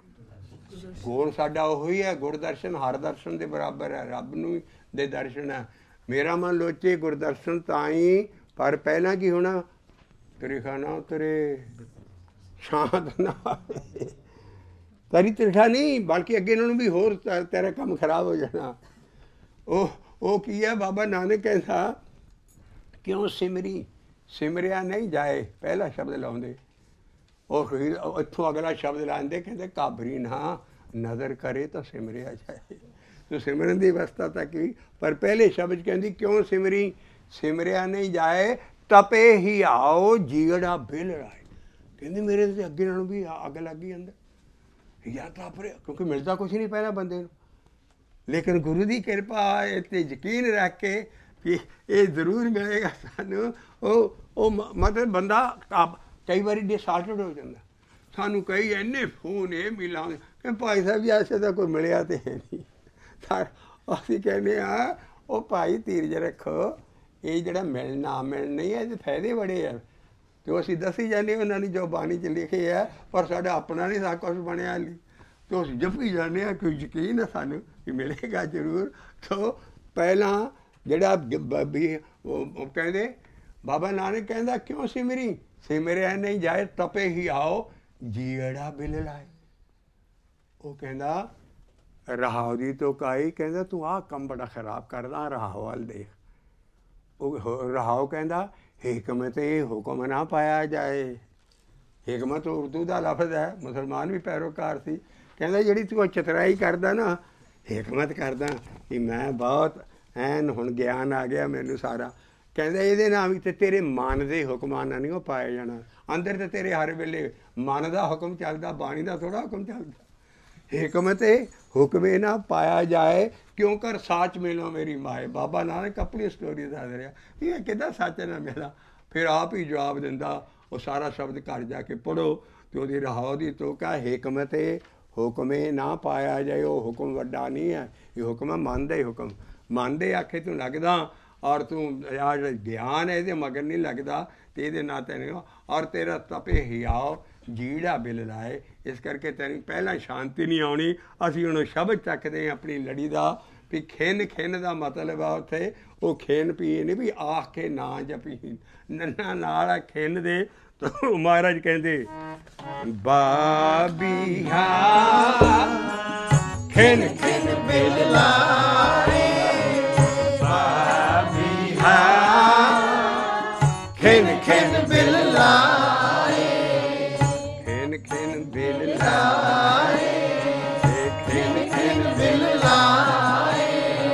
S1: ਗੁਣ ਸਾਡਾ ਉਹੀ ਹੈ, ਗੁਰਦਰਸ਼ਨ ਹਰ ਦਰਸ਼ਨ ਦੇ ਬਰਾਬਰ ਹੈ, ਰੱਬ ਨੂੰ ਦੇ ਦਰਸ਼ਨ ਹੈ। ਮੇਰਾ ਮਨ ਲੋਚੇ ਗੁਰਦਰਸ਼ਨ ਤਾਂ ਹੀ, ਪਰ ਪਹਿਲਾਂ ਕੀ ਹੋਣਾ? ਤੇਰੇ ਖਾਣਾ ਉਤਰੇ, ਸ਼ਾਂਤ ਨਾ ਤਰੀ ਤ੍ਰਿਠਾ ਨਹੀਂ, ਬਲਕਿ ਅੱਗੇ ਇਹਨਾਂ ਨੂੰ ਵੀ ਹੋਰ ਤੇਰਾ ਕੰਮ ਖਰਾਬ ਹੋ ਜਾਣਾ। ਉਹ ਉਹ ਕੀ ਹੈ? ਬਾਬਾ ਨਾਨਕ ਕਹਿੰਦਾ ਕਿਉਂ ਸਿਮਰੀ ਸਿਮਰਿਆ ਨਹੀਂ ਜਾਏ, ਪਹਿਲਾ ਸ਼ਬਦ ਲਾਉਂਦੇ। ਉਹ ਇੱਥੋਂ ਅਗਲਾ ਸ਼ਬਦ ਲਾਉਂਦੇ, ਕਹਿੰਦੇ ਕਾਬਰੀ ਨਾ ਨਜ਼ਰ ਕਰੇ ਤਾਂ ਸਿਮਰਿਆ ਜਾਏ। ਤੋ ਸਿਮਰਨ ਦੀ ਅਵਸਥਾ ਤੱਕ ਵੀ, ਪਰ ਪਹਿਲੇ ਸ਼ਬਦ ਕਹਿੰਦੀ ਕਿਉਂ ਸਿਮਰੀ ਸਿਮਰਿਆ ਨਹੀਂ ਜਾਏ, ਤਪੇ ਹੀ ਆਓ ਜੀੜਾ ਬਿਲ ਰਾਏ। ਕਹਿੰਦੀ ਮੇਰੇ ਤੇ ਅੱਗੇ ਨਾਲੋਂ ਵੀ ਅੱਗ ਲੱਗ ਗਈ ਅੰਦਰ, ਯਾ ਤਪ ਰਿਹਾ, ਕਿਉਂਕਿ ਮਿਲਦਾ ਕੁਛ ਨਹੀਂ ਪਹਿਲਾਂ ਬੰਦੇ ਨੂੰ। ਲੇਕਿਨ ਗੁਰੂ ਦੀ ਕਿਰਪਾ ਇਹ 'ਤੇ ਯਕੀਨ ਰੱਖ ਕੇ ਵੀ ਇਹ ਜ਼ਰੂਰ ਮਿਲੇਗਾ ਸਾਨੂੰ। ਉਹ ਉਹ ਮਤਲਬ ਬੰਦਾ ਕਈ ਵਾਰੀ ਡਿਸਆਰਟਡ ਹੋ ਜਾਂਦਾ। ਸਾਨੂੰ ਕਈ ਇੰਨੇ ਫੋਨ ਇਹ ਮਿਲਾਉਂਦੇ ਕਿ ਭਾਈ ਸਾਹਿਬ ਜੀ ਐਸੇ ਤਾਂ ਕੋਈ ਮਿਲਿਆ ਤਾਂ ਹੈ ਨਹੀਂ। ਅਸੀਂ ਕਹਿੰਦੇ ਹਾਂ ਉਹ ਭਾਈ ਧੀਰਜ ਰੱਖੋ, ਇਹ ਜਿਹੜਾ ਮਿਲਣਾ ਮਿਲਣ ਨਹੀਂ ਹੈ, ਇਹਦੇ ਫਾਇਦੇ ਬੜੇ ਆ। ਅਤੇ ਅਸੀਂ ਦੱਸੀ ਜਾਂਦੇ ਉਹਨਾਂ ਨੇ ਜੋ ਬਾਣੀ 'ਚ ਲਿਖੇ ਹੈ, ਪਰ ਸਾਡਾ ਆਪਣਾ ਨਹੀਂ ਸਾ ਕੁਛ ਬਣਿਆ ਹਾਲੀ। ਅਤੇ ਅਸੀਂ ਜਪੀ ਜਾਂਦੇ ਹਾਂ, ਕੋਈ ਯਕੀਨ ਹੈ ਸਾਨੂੰ ਕਿ ਮਿਲੇਗਾ ਜ਼ਰੂਰ। ਸੋ ਪਹਿਲਾਂ ਜਿਹੜਾ ਵੀ ਉਹ ਕਹਿੰਦੇ ਬਾਬਾ ਨਾਨਕ ਕਹਿੰਦਾ ਕਿਉਂ ਸਿਮਰੀ ਸਿਮਰਿਆ ਨਹੀਂ ਜਾਏ, ਤਪੇ ਹੀ ਆਓ ਜੀੜਾ ਬਿਲ ਲਾਏ। ਉਹ ਕਹਿੰਦਾ ਰਹਾਉ ਦੀ ਤੋਂ ਕਾਈ, ਕਹਿੰਦਾ ਤੂੰ ਆਹ ਕੰਮ ਬੜਾ ਖਰਾਬ ਕਰਦਾ, ਰਹਾਉ ਵੱਲ ਦੇਖ। ਉਹ ਰਹਾਉ ਕਹਿੰਦਾ ਹਿਕਮਤ ਇਹ ਹੁਕਮ ਨਾ ਪਾਇਆ ਜਾਏ। ਹਿਕਮਤ ਉਰਦੂ ਦਾ ਲਫ਼ਜ਼ ਹੈ, ਮੁਸਲਮਾਨ ਵੀ ਪੈਰੋਕਾਰ ਸੀ। ਕਹਿੰਦਾ ਜਿਹੜੀ ਤੂੰ ਚਤਰਾਈ ਕਰਦਾ ਨਾ, ਹਿਕਮਤ ਕਰਦਾ ਕਿ ਮੈਂ ਬਹੁਤ ਐਨ ਹੁਣ ਗਿਆਨ ਆ ਗਿਆ ਮੈਨੂੰ ਸਾਰਾ। ਕਹਿੰਦਾ ਇਹਦੇ ਨਾਲ ਵੀ ਤੇ ਤੇਰੇ ਮਨ ਦੇ ਹੁਕਮਾਂ ਨਾਲ ਨਹੀਂ ਉਹ ਪਾਇਆ ਜਾਣਾ। ਅੰਦਰ ਤਾਂ ਤੇਰੇ ਹਰ ਵੇਲੇ ਮਨ ਦਾ ਹੁਕਮ ਚੱਲਦਾ, ਬਾਣੀ ਦਾ ਥੋੜ੍ਹਾ ਹੁਕਮ ਚੱਲਦਾ। ਹਿਕਮਤ ਹੁਕਮੇ ਨਾ ਪਾਇਆ ਜਾਏ, ਕਿਉਂ ਕਰ ਸਾਚ ਮਿਲੋ ਮੇਰੀ ਮਾਏ। ਬਾਬਾ ਨਾਨਕ ਆਪਣੀ ਸਟੋਰੀ ਦੱਸ ਰਿਹਾ ਇਹ ਕਿੱਦਾਂ ਸੱਚ ਨਾ ਮਿਲਾ। ਫਿਰ ਆਪ ਹੀ ਜਵਾਬ ਦਿੰਦਾ, ਉਹ ਸਾਰਾ ਸ਼ਬਦ ਘਰ ਜਾ ਕੇ ਪੜ੍ਹੋ ਅਤੇ ਉਹਦੀ ਰਹਾਉ ਦੀ ਤੋਕਾ ਹਿਕਮਤ ਹੁਕਮੇ ਨਾ ਪਾਇਆ ਜਾਏ। ਉਹ ਹੁਕਮ ਵੱਡਾ ਨਹੀਂ ਹੈ, ਇਹ ਹੁਕਮ ਹੈ ਮਨ ਦਾ ਹੀ ਹੁਕਮ। ਮਨ ਦੇ ਆਖੇ ਤੂੰ ਲੱਗਦਾ, ਔਰ ਤੂੰ ਆ ਜਿਹੜਾ ਗਿਆਨ ਹੈ ਇਹਦੇ ਮਗਰ ਨਹੀਂ ਲੱਗਦਾ, ਅਤੇ ਇਹਦੇ ਨਾਂ ਤੈਨੂੰ ਔਰ ਤੇਰਾ ਤਪੇ ਹਿਆਓ ਜੀੜਾ ਬਿਲ ਲਾਏ। ਇਸ ਕਰਕੇ ਤੈਨੂੰ ਪਹਿਲਾਂ ਸ਼ਾਂਤੀ ਨਹੀਂ ਆਉਣੀ। ਅਸੀਂ ਹੁਣ ਸ਼ਬਦ ਚੱਕਦੇ ਹਾਂ ਆਪਣੀ ਲੜੀ ਦਾ ਵੀ ਖਿੰਨ ਖਿੰਨ ਦਾ ਮਤਲਬ ਆ ਉੱਥੇ ਉਹ ਖਿੰਨ ਪੀ ਨਹੀਂ ਵੀ ਆਖ ਕੇ ਨਾ ਜਪੀ, ਨੰਨਾ ਨਾਲ ਖਿੰਨ ਦੇ। ਤਾਂ ਮਹਾਰਾਜ ਕਹਿੰਦੇ ਬਾਬੀਹਾ ਖਿੰਨ ਖਿੰਨ ਬਿਲ ਲਾਏ, ਬਾਬੀਹਾ ਖਿੰਨ ਖਿੰਨ ਬਿਲ ਲਾਏ, ਖਿੰਨ ਖਿੰਨ ਬਿਲ ਲਾਏ, ਖਿੰਨ ਖਿੰਨ ਬਿਲ ਲਾਏ।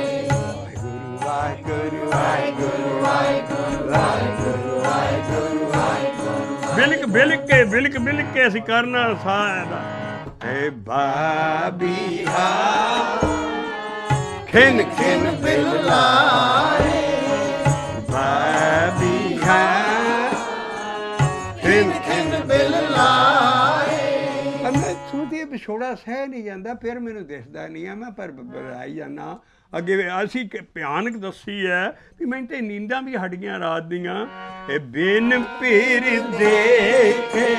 S1: ਵਾਹਿਗੁਰੂ ਵਾਹਿਗੁਰੂ ਵਾਹਿਗੁਰੂ ਵਾਹਿਗੁਰੂ ਵਾਹਿਗੁਰੂ ਵਾਹਿਗੁਰੂ। ਬਿਲਕ ਬਿਲਕ ਕੇ ਬਿਲਕ ਬਿਲਕ ਕੇ ਅਸੀਂ ਕਰਨਾ ਸਾਦਾ ਹੈ। ਬਾਬੀਹਾ ਖਿੰਨ ਖਿੰਨ ਬਿਲ ਲਾਏ, ਬਾਬੀਹਾ
S2: ਦਿਲ ਲਾਏ।
S1: ਮੈਂ ਸੁਣਦੀ ਵਿਛੋੜਾ ਸਹਿ ਨਹੀਂ ਜਾਂਦਾ, ਫਿਰ ਮੈਨੂੰ ਦਿਸਦਾ ਨਹੀਂ ਆ ਮੈਂ, ਪਰ ਬੁਲਾਈ ਜਾਂਦਾ ਅੱਗੇ। ਅਸੀਂ ਭਿਆਨਕ ਦੱਸੀ ਹੈ ਵੀ ਮੈਨੂੰ ਤੇ ਨੀਂਦਾਂ ਵੀ ਹਟ ਗਈਆਂ ਰਾਤ ਦੀਆਂ। ਇਹ ਬਿਨ ਪੀਰ ਦੇਖੇ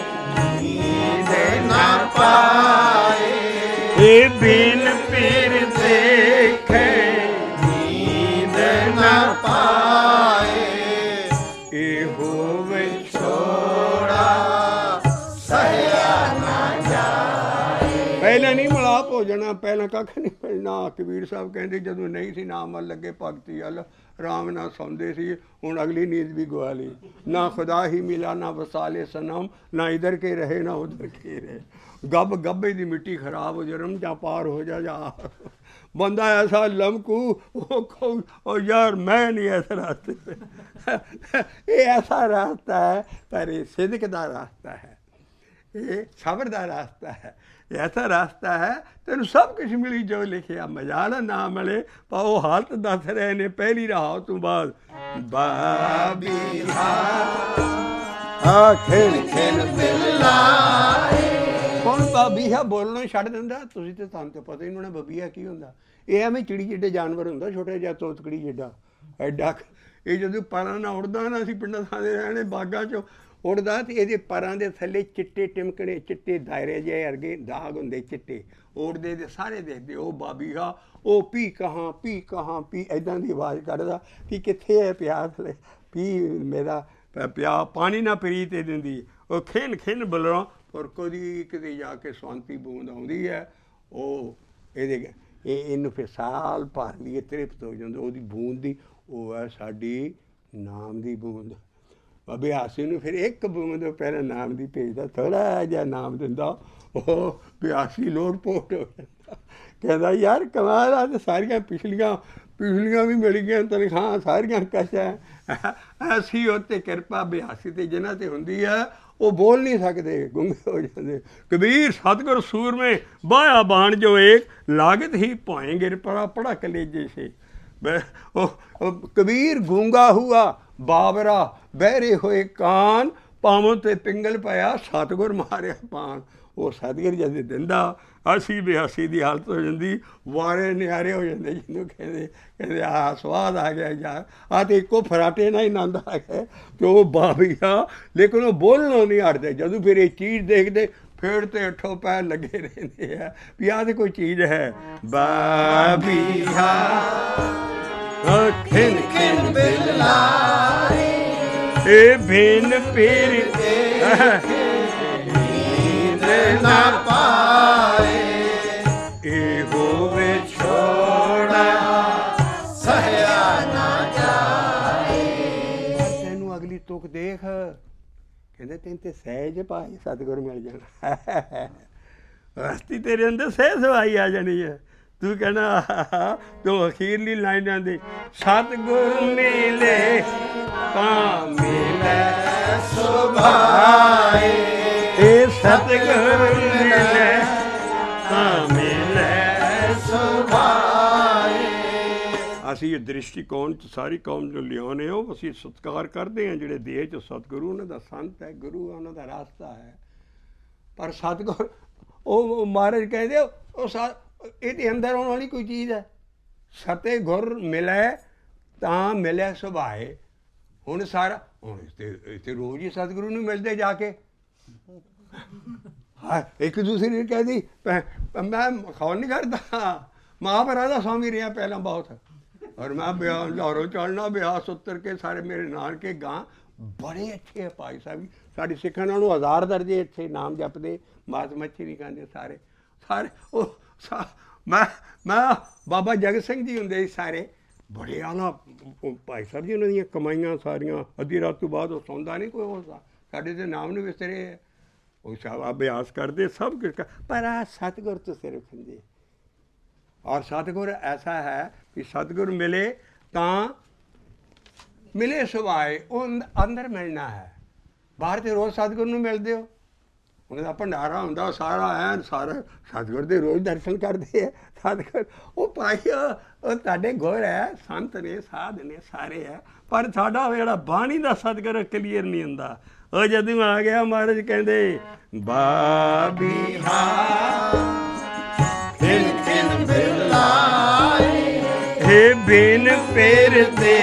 S1: ਨੀਂਦ ਨਾ ਪਾਏ, ਇਹ ਬਿਨ ਪੀਰ ਦੇਖੇ ਨੀਂਦ ਨਾ ਪਾਏ, ਇਹੋ ਵਿਛੋੜਾ ਸਹਿਆ ਨਾ ਜਾਏ। ਪਹਿਲਾਂ ਨਹੀਂ ਮਿਲਾਪ ਹੋ ਜਾਣਾ, ਪਹਿਲਾਂ ਕੱਖ ਨਹੀਂ ਮਿਲਣਾ। ਕਬੀਰ ਸਾਹਿਬ ਕਹਿੰਦੇ ਜਦੋਂ ਨਹੀਂ ਸੀ ਨਾਮ ਵੱਲ ਲੱਗੇ ਭਗਤੀ ਵੱਲ, ਆਰਾਮ ਨਾਲ ਸੌਂਦੇ ਸੀ। ਹੁਣ ਅਗਲੀ ਨੀਂਦ ਵੀ ਗਵਾ ਲਈ। ਨਾ ਖੁਦਾ ਹੀ ਮਿਲਾ ਨਾ ਵਸਾਲੇ ਸਨਮ, ਨਾ ਇਧਰ ਕੇ ਰਹੇ ਨਾ ਉਧਰ ਕੇ ਰਹੇ। ਗੱਬ ਗੱਬੇ ਦੀ ਮਿੱਟੀ ਖਰਾਬ ਹੋ ਜਰਮ ਜਾਂ ਪਾਰ ਹੋ ਜਾ ਜਾ। ਬੰਦਾ ਐਸਾ ਲਮਕੂ ਉਹ ਕਹੂ ਉਹ ਯਾਰ ਮੈਂ ਨਹੀਂ ਇਸ ਰਾਸਤੇ पे। ਇਹ ਐਸਾ ਰਾਸਤਾ ਹੈ, ਪਰ ਇਹ ਸਿਦਕ ਦਾ ਰਾਸਤਾ ਹੈ, ਇਹ ਸਬਰ ਦਾ ਰਾਸਤਾ ਹੈ, ਐਸਾ ਰਾਸਤਾ ਹੈ ਤੈਨੂੰ ਸਭ ਕੁਛ ਮਿਲੀ ਜੋ ਲਿਖਿਆ। ਮਜਾਲ ਨਾ ਮਿਲੇ ਪਰ ਉਹ ਹਾਲਤ ਦੱਸ ਰਹੇ ਨੇ ਪਹਿਲੀ ਰਹਾਓ ਤੋਂ ਬਾਅਦ। ਬਾਬੀਹਾ ਆ ਖੇਲ ਖੇਲ ਦਿਲ ਲਾਏ। ਕੌਣ ਬਾਬੀਹਾ ਬੋਲਣਾ ਛੱਡ ਦਿੰਦਾ? ਤੁਸੀਂ ਤੇ ਤੁਹਾਨੂੰ ਤਾਂ ਪਤਾ ਹੀ ਨਹੀਂ ਹੋਣਾ ਬਾਬੀਹਾ ਕੀ ਹੁੰਦਾ। ਇਹ ਐਵੇਂ ਚਿੜੀ ਜਿੱਡੇ ਜਾਨਵਰ ਹੁੰਦਾ, ਛੋਟਾ ਜਿਹਾ ਤੋਤਕੜੀ ਜਿੱਡਾ ਐਡਾ। ਇਹ ਜਦੋਂ ਪਰਾਂ ਨਾਲ ਉੱਡਦਾ ਨਾ, ਅਸੀਂ ਪਿੰਡਾਂ ਥਾਂ ਦੇ ਰਹਿਣੇ ਬਾਗਾਂ 'ਚੋਂ ਉੱਡਦਾ, ਅਤੇ ਇਹਦੇ ਪਰਾਂ ਦੇ ਥੱਲੇ ਚਿੱਟੇ ਟਿਮਕਣੇ, ਚਿੱਟੇ ਦਾਇਰੇ ਜਿਹੇ ਵਰਗੇ ਦਾਗ ਹੁੰਦੇ ਚਿੱਟੇ, ਉੱਡਦੇ ਦੇ ਸਾਰੇ ਦੇਖਦੇ ਉਹ ਬਾਬੀਹਾ। ਉਹ ਪੀ ਕਹਾਂ ਪੀ ਕਹਾਂ ਪੀ ਇੱਦਾਂ ਦੀ ਆਵਾਜ਼ ਕੱਢਦਾ ਕਿ ਕਿੱਥੇ ਹੈ ਪਿਆ ਥੱਲੇ, ਪੀ ਮੇਰਾ ਪਿਆ ਪਾਣੀ ਨਾ ਪਰੀ ਤੇ ਦਿੰਦੀ। ਉਹ ਖਿੰਨ ਖਿੰਨ ਬਲਰਾਂ ਪਰ ਕਦੀ ਕਿਤੇ ਜਾ ਕੇ ਸਵਾਂਤੀ ਬੂੰਦ ਆਉਂਦੀ ਹੈ। ਉਹ ਇਹਦੇ ਇਹ ਇਹਨੂੰ ਫਿਰ ਸਾਲ ਭਰ ਲਈ ਤ੍ਰਿਪਤ ਹੋ ਜਾਂਦਾ ਉਹਦੀ ਬੂੰਦ ਦੀ। ਉਹ ਹੈ ਸਾਡੀ ਨਾਮ ਦੀ ਬੂੰਦ। ਅਭਿਆਸੀ ਨੂੰ ਫਿਰ ਇੱਕ ਬੂੰਦ ਪਹਿਲਾਂ ਨਾਮ ਦੀ ਭੇਜਦਾ, ਥੋੜ੍ਹਾ ਜਿਹਾ ਨਾਮ ਦਿੰਦਾ, ਉਹ ਅਭਿਆਸੀ ਲੋਟ ਪੋਟ ਹੋ ਜਾਂਦਾ। ਕਹਿੰਦਾ ਯਾਰ ਕਮਾਲ ਆ, ਤੇ ਸਾਰੀਆਂ ਪਿਛਲੀਆਂ ਪਿਛਲੀਆਂ ਵੀ ਮਿਲ ਗਈਆਂ ਤਨਖਾਹਾਂ ਸਾਰੀਆਂ ਕਸ਼ਾ। ਐਸੀ ਉੱਤੇ ਕਿਰਪਾ ਅਭਿਆਸੀ 'ਤੇ ਜਿਨ੍ਹਾਂ 'ਤੇ ਹੁੰਦੀ ਹੈ ਉਹ ਬੋਲ ਨਹੀਂ ਸਕਦੇ, ਗੁੰਗੇ ਹੋ ਜਾਂਦੇ। ਕਬੀਰ ਸਤਿਗੁਰ ਸੂਰਮੇ ਬਾਇਆ ਬਾਣ ਜੋ ਏਕ, ਲਾਗਤ ਹੀ ਭਾਏ ਗਿਰ ਪੜਾ ਪੜਾ ਕਲੇਜੇ ਸੇ। ਉਹ ਕਬੀਰ ਗੂੰਗਾ ਹੁਆ ਬਾਬਰਾ ਬਹਿਰੇ ਹੋਏ ਕਾਨ, ਪਾਵੋਂ ਤੇ ਪਿੰਗਲ ਪਿਆ ਸਤਿਗੁਰ ਮਾਰਿਆ ਪਾਨ। ਉਹ ਸਤਿਗੁਰ ਜਦ ਦਿੰਦਾ ਅਸੀਂ ਬਿਆਸੀ ਦੀ ਹਾਲਤ ਹੋ ਜਾਂਦੀ, ਵਾਰੇ ਨਿਆਰੇ ਹੋ ਜਾਂਦੇ, ਜਿਹਨੂੰ ਕਹਿੰਦੇ ਕਹਿੰਦੇ ਆਹ ਸਵਾਦ ਆ ਗਿਆ ਯਾਰ। ਆਹ ਤਾਂ ਇੱਕੋ ਫਰਾਟੇ ਨਾਲ ਹੀ ਆਨੰਦ ਆ ਗਿਆ ਕਿ ਉਹ ਬਾਬੀਆ, ਲੇਕਿਨ ਉਹ ਬੋਲਣੋਂ ਨਹੀਂ ਹਟਦੇ। ਜਦੋਂ ਫਿਰ ਇਹ ਚੀਜ਼ ਦੇਖਦੇ ਫਿਰ ਤੇ ਅੱਠੋਂ ਪੈਰ ਲੱਗੇ ਰਹਿੰਦੇ ਆ ਵੀ ਆਹ ਤਾਂ ਕੋਈ ਚੀਜ਼ ਹੈ। ਬਾਬੀਆ ਖਿੰਨ ਖਿੰਨ ਦਿਲ ਲਾਏ, ਇਹ ਬਿਨ ਪੀਰ ਨੀਂਦ ਨਾ ਪਾਏ, ਇਹੋ ਵਿਛੋੜਾ ਸਹਿਆ ਨਾ ਜਾਏ। ਤੈਨੂੰ ਅਗਲੀ ਤੁਕ ਦੇਖ, ਕਹਿੰਦੇ ਤੈਨੂੰ ਤੇ ਸਹਿਜ ਭਾਈ ਸਤਿਗੁਰ ਮਿਲ ਜਾਣਾ। ਰਸਤੀ ਤੇਰੇ ਅੰਦਰ ਸਹਿ ਸਵਾਈ ਆ ਜਾਣੀ ਹੈ। ਤੂੰ ਕਹਿਣਾ ਤੂੰ ਅਖੀਰਲੀ ਲਾਈਨਾਂ ਦੇ ਸਤਿਗੁਰ ਮਿਲੇ ਤਾਂ ਮਿਲੇ ਸੁਭਾਏ, ਇਹ ਸਤਿਗੁਰ ਮਿਲੇ ਤਾਂ ਮਿਲੇ ਸੁਭਾਏ। ਅਸੀਂ ਇਹ ਦ੍ਰਿਸ਼ਟੀਕੋਣ 'ਚ ਸਾਰੀ ਕੌਮ ਨੂੰ ਲਿਆਉਂਦੇ ਹੋ। ਅਸੀਂ ਸਤਿਕਾਰ ਕਰਦੇ ਹਾਂ ਜਿਹੜੇ ਦੇਹ 'ਚ ਸਤਿਗੁਰੂ, ਉਹਨਾਂ ਦਾ ਸੰਤ ਹੈ, ਗੁਰੂ ਉਹਨਾਂ ਦਾ ਰਾਸਤਾ ਹੈ। ਪਰ ਸਤਿਗੁਰ ਉਹ ਮਹਾਰਾਜ ਕਹਿੰਦੇ ਉਹ ਸਾ ਇਹਦੇ ਅੰਦਰ ਆਉਣ ਵਾਲੀ ਕੋਈ ਚੀਜ਼ ਹੈ। ਸਤੇ ਗੁਰ ਮਿਲੇ ਤਾਂ ਮਿਲੇ ਸੁਭਾਏ। ਹੁਣ ਸਾਰਾ ਹੁਣ ਇੱਥੇ ਇੱਥੇ ਰੋਜ਼ ਹੀ ਸਤਿਗੁਰੂ ਨੂੰ ਮਿਲਦੇ ਜਾ ਕੇ। ਹਾਂ ਇੱਕ ਦੂਸਰੇ ਨੇ ਕਹਿੰਦੀ ਮੈਂ ਮਖੌਲ ਨਹੀਂ ਕਰਦਾ, ਮਹਾਂਪੁਰਾ ਦਾ ਸਵਾਮੀ ਰਿਹਾ ਪਹਿਲਾਂ ਬਹੁਤ, ਔਰ ਮੈਂ ਬਿਆਸ ਲਾਹੌਰੋਂ ਚੜ੍ਹਨਾ, ਬਿਆਸ ਉਤਰ ਕੇ ਸਾਰੇ ਮੇਰੇ ਨਾਨਕੇ ਗਾਂ ਬੜੇ ਅੱਛੇ ਹੈ ਭਾਈ ਸਾਹਿਬ। ਸਾਡੇ ਸਿੱਖਾਂ ਨਾਲੋਂ ਹਜ਼ਾਰ ਦਰਜੇ ਇੱਥੇ ਨਾਮ ਜਪਦੇ, ਮਾਸ ਮੱਛੀ ਨਹੀਂ ਖਾਂਦੇ ਸਾਰੇ ਸਾਰੇ। ਉਹ ਮੈਂ ਮੈਂ ਬਾਬਾ ਜਗਤ ਸਿੰਘ ਜੀ ਹੁੰਦੇ ਸੀ ਸਾਰੇ, ਬੜੇ ਆਲਾ ਭਾਈ ਸਾਹਿਬ ਜੀ। ਉਹਨਾਂ ਦੀਆਂ ਕਮਾਈਆਂ ਸਾਰੀਆਂ ਅੱਧੀ ਰਾਤ ਤੋਂ ਬਾਅਦ ਉਹ ਸੌਂਦਾ ਨਹੀਂ ਕੋਈ ਹੋਦਾ। ਸਾਡੇ ਦੇ ਨਾਮ ਨੂੰ ਵਿਸਰੇ ਹੈ, ਉਹ ਸਭ ਅਭਿਆਸ ਕਰਦੇ ਸਭ ਕੁਛ। ਪਰ ਆ ਸਤਿਗੁਰ ਤੋਂ ਸਿਰਫ ਹੁੰਦੇ। ਔਰ ਸਤਿਗੁਰ ਐਸਾ ਹੈ ਕਿ ਸਤਿਗੁਰ ਮਿਲੇ ਤਾਂ ਮਿਲੇ ਸੁਭਾਏ, ਉਹ ਅੰਦਰ ਮਿਲਣਾ ਹੈ। ਬਾਹਰ ਤੇ ਰੋਜ਼ ਸਤਿਗੁਰ ਨੂੰ ਮਿਲਦੇ ਹੋ, ਉਹਨਾਂ ਦਾ ਭੰਡਾਰਾ ਹੁੰਦਾ ਸਾਰਾ ਐਨ ਸਾਰਾ ਸਤਿਗੁਰ ਦੇ ਰੋਜ਼ ਦਰਸ਼ਨ ਕਰਦੇ ਹੈ ਸਤਿਗੁਰ। ਉਹ ਭਾਈ ਉਹ ਤੁਹਾਡੇ ਗੁਰ ਹੈ, ਸੰਤ ਨੇ, ਸਾਧ ਨੇ, ਸਾਰੇ ਹੈ, ਪਰ ਸਾਡਾ ਜਿਹੜਾ ਬਾਣੀ ਦਾ ਸਤਿਗੁਰ ਕਲੀਅਰ ਨਹੀਂ ਹੁੰਦਾ। ਉਹ ਜਦੋਂ ਆ ਗਿਆ ਮਹਾਰਾਜ ਕਹਿੰਦੇ ਬਾਬੀ ਹਾਂ
S2: ਖਿਨ ਖਿਨ ਬਿਲਾਏ
S1: ਹੇ ਬਿਨ ਪੇਰ ਦੇ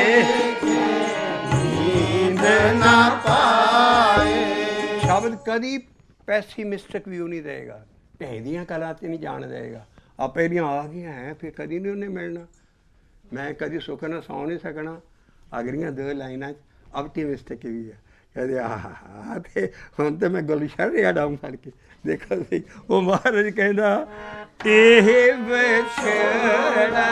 S2: ਨੀਂਦ ਨਾ ਪਾਏ।
S1: ਸ਼ਬਦ ਕਦੀ ਪੈਸੀਮਿਸਟਿਕ ਵਿਊ ਨਹੀਂ ਦੇਗਾ, ਢਹਿੰਦੀਆਂ ਕਲਾ ਤੇ ਨਹੀਂ ਜਾਣ ਦੇਗਾ। ਆ ਪਹਿਲੀਆਂ ਆ ਗਈਆਂ ਹੈ ਫਿਰ ਕਦੀ ਨਹੀਂ ਉਹਨੇ ਮਿਲਣਾ। ਮੈਂ ਕਦੀ ਸੁੱਖ ਨਾਲ ਸੌਂ ਨਹੀਂ ਸਕਣਾ। ਅਗਲੀਆਂ ਦੋ ਲਾਈਨਾਂ 'ਚ ਆਪਟੀਮਿਸਟਿਕ ਵੀ ਹੈ। ਕਹਿੰਦੇ ਆਹ ਤੇ ਹੁਣ ਤਾਂ ਮੈਂ ਗੁਲਸ਼ਨ ਰਿਹਾ ਡਾਊਨ ਫੜ ਕੇ ਦੇਖੋ ਸੀ। ਉਹ ਮਹਾਰਾਜ ਕਹਿੰਦਾ ਇਹ ਵਿਛੜਾ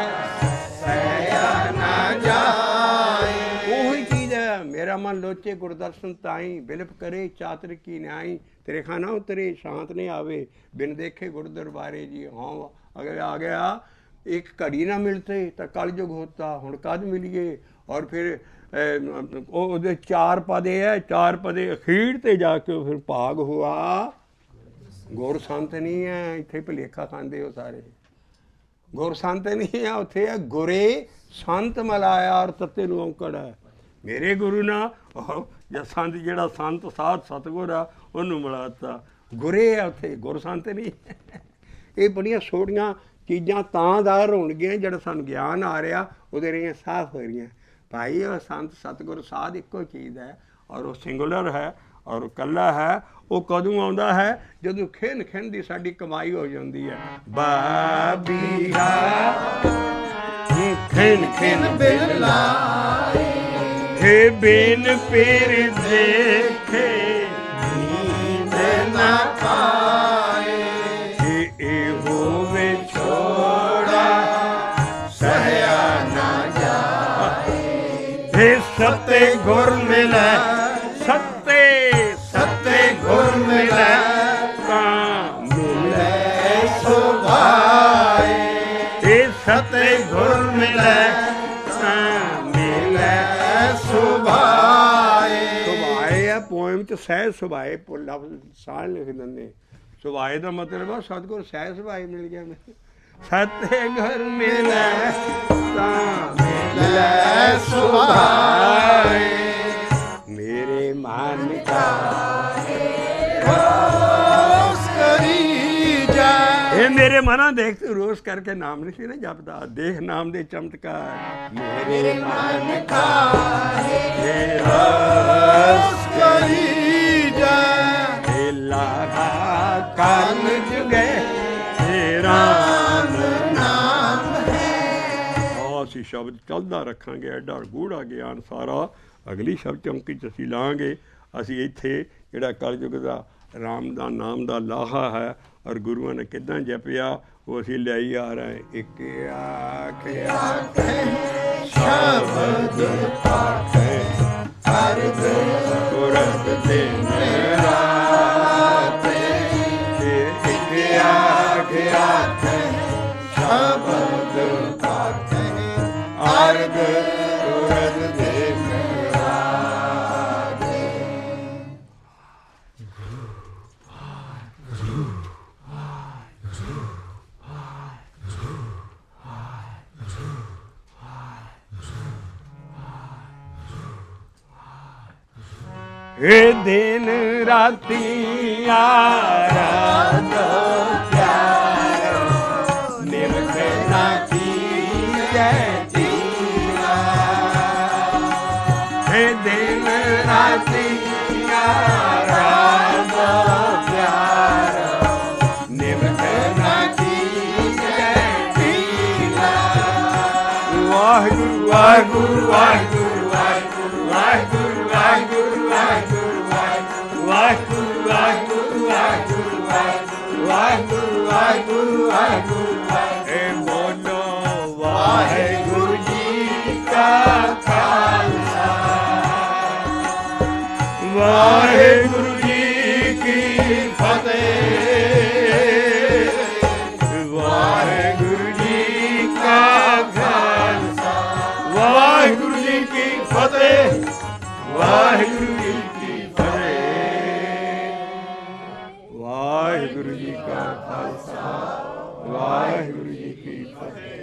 S2: ਸਹਿਆ ਨਾ ਜਾਏ।
S1: ਉਹੀ ਚੀਜ਼ ਹੈ। ਮੇਰਾ ਮਨ ਲੋਚੇ ਗੁਰਦਰਸ਼ਨ ਤਾਈ ਬਿਲਪ ਕਰੇ ਚਾਤਰ ਕੀ ਨਿਆਈ। ਤੇਰੇ ਖਾਨਾ ਉਤਰੇ ਸ਼ਾਂਤ ਨਹੀਂ ਆਵੇ ਬਿਨ ਦੇਖੇ ਗੁਰ ਦਰਬਾਰੇ ਜੀ। ਹਾਂ ਅਗਰ ਆ ਗਿਆ ਇੱਕ ਘੜੀ ਨਾ ਮਿਲਤੇ ਤਾਂ ਕਲਯੁਗ ਹੋਤਾ। ਹੁਣ ਕਦ ਮਿਲੀਏ। ਔਰ ਫਿਰ ਉਹ ਉਹਦੇ ਚਾਰ ਪਦੇ ਹੈ। ਚਾਰ ਪਦੇ ਅਖੀਰ 'ਤੇ ਜਾ ਕੇ ਫਿਰ ਭਾਗ ਹੁਆ। ਗੁਰ ਸੰਤ ਨਹੀਂ ਹੈ। ਇੱਥੇ ਭੁਲੇਖਾ ਖਾਂਦੇ ਹੋ ਸਾਰੇ। ਗੁਰ ਸੰਤ ਨਹੀਂ ਹੈ ਉੱਥੇ ਹੈ ਗੁਰੇ ਸੰਤ ਮਲਾਇਆ ਔਰ ਤੱਤੇ ਨੂੰ ਔਂਕੜ ਹੈ। ਮੇਰੇ ਗੁਰੂ ਨਾਲ ਜਾਂ ਸੰਤ ਜਿਹੜਾ ਸੰਤ ਸਾਧ ਸਤਿਗੁਰ ਆ ਉਹਨੂੰ ਮਿਲਾਤਾ। ਗੁਰੇ ਹੈ ਉੱਥੇ, ਗੁਰ ਸੰਤ ਨਹੀਂ। ਇਹ ਬੜੀਆਂ ਛੋਟੀਆਂ ਚੀਜ਼ਾਂ ਤਾਂ ਦਾਰ ਹੋਣਗੀਆਂ ਜਿਹੜਾ ਸਾਨੂੰ ਗਿਆਨ ਆ ਰਿਹਾ ਉਹਦੇ ਰਹੀਆਂ ਸਾਫ਼ ਹੋ ਰਹੀਆਂ। ਭਾਈ ਉਹ ਸੰਤ ਸਤਿਗੁਰ ਸਾਧ ਇੱਕੋ ਚੀਜ਼ ਹੈ ਔਰ ਉਹ ਸਿੰਗੂਲਰ ਹੈ ਔਰ ਉਹ ਇਕੱਲਾ ਹੈ। ਉਹ ਕਦੋਂ ਆਉਂਦਾ ਹੈ ਜਦੋਂ ਖਿੰਨ ਖਿੰਨ ਦੀ ਸਾਡੀ ਕਮਾਈ ਹੋ ਜਾਂਦੀ ਹੈ। ਬਾਬੀ ਖਿੰਨ ਖਿੰਨ
S2: ਬਿਲਾਏ
S1: ਹੇ ਬਿਨ ਪੇਰ ਦੇਖੇ
S2: ਨੀਂਦ ਨਾ ਪਾਏ।
S1: ਕਿ ਇਹੋ ਵਿਛੋੜਾ
S2: ਸਹਿਆ ਨਾ ਜਾਏ।
S1: ਹੇ ਸਤੇ ਗੁਰ ਮਿਲੈ ਸਤੇ
S2: ਸਤੇ ਗੁਰ ਮਿਲੈ
S1: ਤਾਂ
S2: ਮਿਲੈ ਸੁਭਾਏ।
S1: ਹੇ ਸਤੇ ਗੁਰ ਮਿਲੈ ਤਾਂ
S2: ਮਿਲੈ ਸੁਭਾਏ।
S1: ਸੁਭਾਏ ਆ ਪੋਇਮ 'ਚ ਸਹਿ ਸੁਭਾਏ ਲਫ਼ਜ਼ ਸਾਲ ਲਿਖ ਦਿੰਦੇ। ਸੁਭਾਏ ਦਾ ਮਤਲਬ ਆ ਸਤਿਗੁਰ ਸਹਿ ਸੁਭਾਏ ਮਿਲ ਗਿਆ ਮੈਨੂੰ। ਸਤੇ ਗੁਰ ਮਿਲੈ ਤਾਂ
S2: ਮਿਲੈ ਸੁਭਾਏ।
S1: ਮੇਰੇ ਮਨ ਕਾ
S2: ਰੋਸ ਕਰੀ ਜਾਏ।
S1: ਇਹ ਮੇਰੇ ਮਨਾਂ ਦੇਖ ਤੂੰ ਰੋਸ ਕਰਕੇ ਨਾਮ ਨਹੀਂ ਸੀ ਨਾ ਜਪਦਾ। ਦੇਖ ਨਾਮ ਦੇ ਚਮਤਕਾਰ। ਮੇਰੇ
S2: ਮਨ ਕਾ ਰੋਸ ਕਰੀ ਜਾਏ।
S1: ਇਹ ਲਾਹਾ ਕਰਨ ਜੁਗੇ ਤੇਰਾ
S2: ਨਾਮ ਹੈ।
S1: ਅਸੀਂ ਸ਼ਬਦ ਚੱਲਦਾ ਰੱਖਾਂਗੇ। ਐਡਾ ਗੂੜਾ ਗਿਆਨ ਸਾਰਾ ਅਗਲੀ ਸ਼ਬਦ ਚੌਂਕੀ 'ਚ ਅਸੀਂ ਲਾਂਗੇ। ਅਸੀਂ ਇੱਥੇ ਜਿਹੜਾ ਕਲਯੁਗ ਦਾ ਰਾਮ ਦਾ ਨਾਮ ਦਾ ਲਾਹਾ ਹੈ ਔਰ ਗੁਰੂਆਂ ਨੇ ਕਿੱਦਾਂ ਜਪਿਆ ਉਹ ਅਸੀਂ ਲਿਆਈ ਆ ਰਹੇ। ਇੱਕ ਆਖਿਆ
S2: ਸ਼ਬਦ ਪਾਠੇ ਅਰਧ
S1: ਗੁਰਤ ਦਿਨ ਰਾਤ।
S2: ਇੱਕ ਆਖਿਆ ਸ਼ਬਦ ਪਾਠੇ ਅਰਧ ਗੁਰਤ ਦਿਨ ਰਾਤ।
S1: ਇਹ ਦਿਨ ਰਾਤੀ ਆਰਾਧੋ ਪਿਆਰੋ ਨਿਮਖ ਨਾ ਕੀਜੈ ਜੀਵਾ। ਇਹ ਦਿਨ ਰਾਤੀ ਆਰਾਧੋ ਪਿਆਰੋ ਨਿਮਖ ਨਾ ਕੀਜੈ ਜੀਵਾ। ਵਾਹਿਗੁਰੂ ਵਾਹਿਗੁਰੂ ਵਾਹਿਗੁਰੂ ਵਾਹਿਗੁਰੂ ਵਾਹਿਗੁਰੂ ਵਾਹਿਗੁਰੂ ਵਾਹਿਗੁਰੂ ਵਾਹਿਗੁਰੂ ਵਾਹਿਗੁਰੂ ਵਾਹਿਗੁਰੂ ਵਾਹਿਗੁਰੂ ਵਾਹਿਗੁਰੂ ਵਾਹਿਗੁਰੂ। ਏ ਬੋਲੋ ਵਾਹਿਗੁਰੂ ਜੀ ਕਾ ਖਾਲਸਾ ਵਾਹਿਗੁਰੂ ਜੀ ਕੀ ਫਤਿਹ। ਵਾਹਿਗੁਰੂ ਜੀ ਕਾ ਖਾਲਸਾ ਵਾਹਿਗੁਰੂ ਜੀ ਕੀ ਫਤਿਹ। ਵਾਹਿਗੁਰੂ ਜੀ ਕੀ ਫਤਿਹ। ਵਾਹਿਗੁਰੂ ਜੀ ਕਾ ਖਾਲਸਾ ਵਾਹਿਗੁਰੂ ਜੀ ਕੀ ਫਤਿਹ।